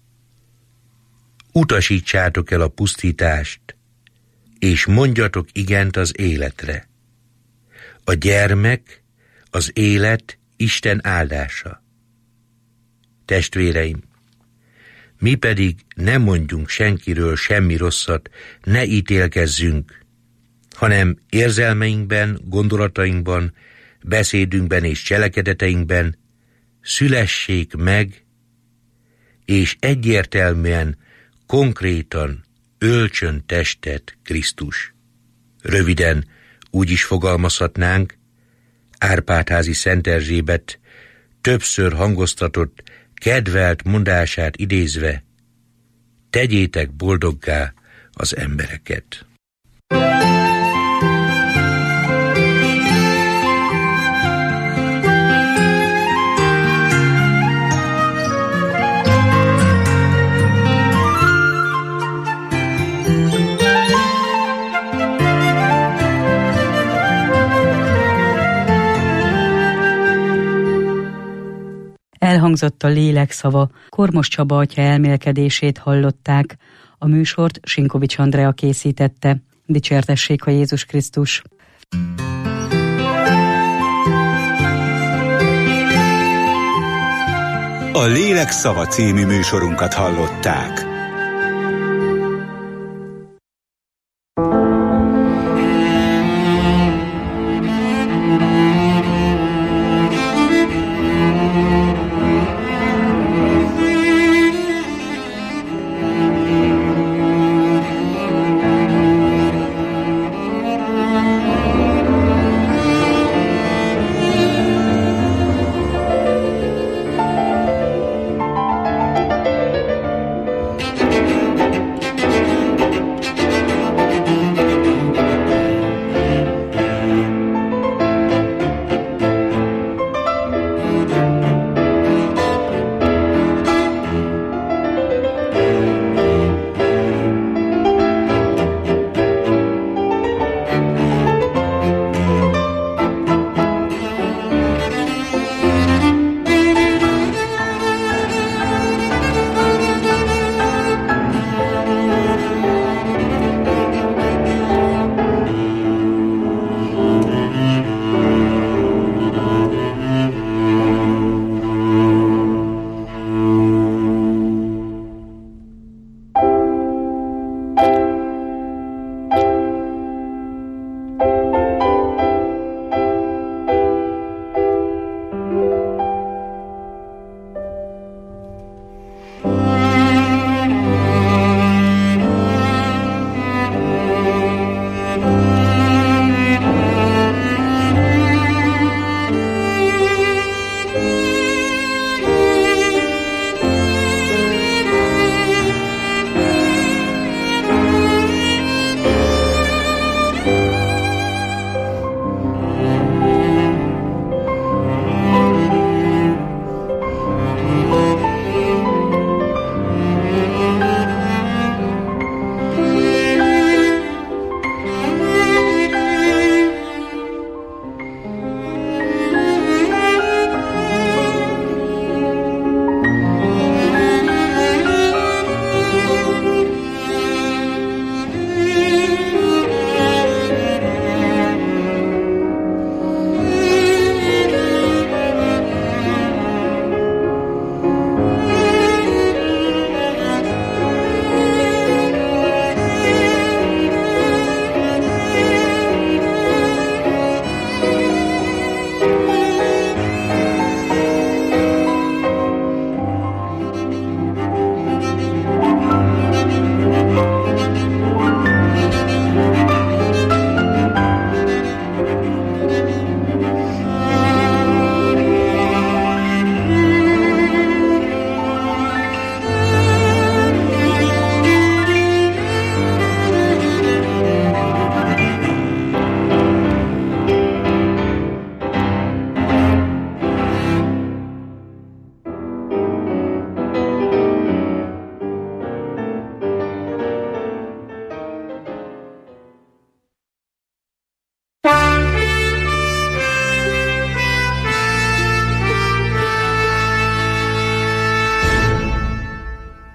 Utasítsátok el a pusztítást, és mondjatok igent az életre. A gyermek, az élet Isten áldása. Testvéreim, mi pedig ne mondjunk senkiről semmi rosszat, ne ítélkezzünk, hanem érzelmeinkben, gondolatainkban, beszédünkben és cselekedeteinkben szülessék meg, és egyértelműen, konkrétan öltsön testet Krisztus. Röviden úgy is fogalmazhatnánk, Árpád-házi Szent Erzsébet többször hangoztatott, kedvelt mondását idézve: tegyétek boldoggá az embereket. Elhangzott a lélek szava, Kormos Csaba atya elmélkedését hallották. A műsort Sinkovics Andrea készítette. Dicsértessék a Jézus Krisztus! A Lélek szava című műsorunkat hallották.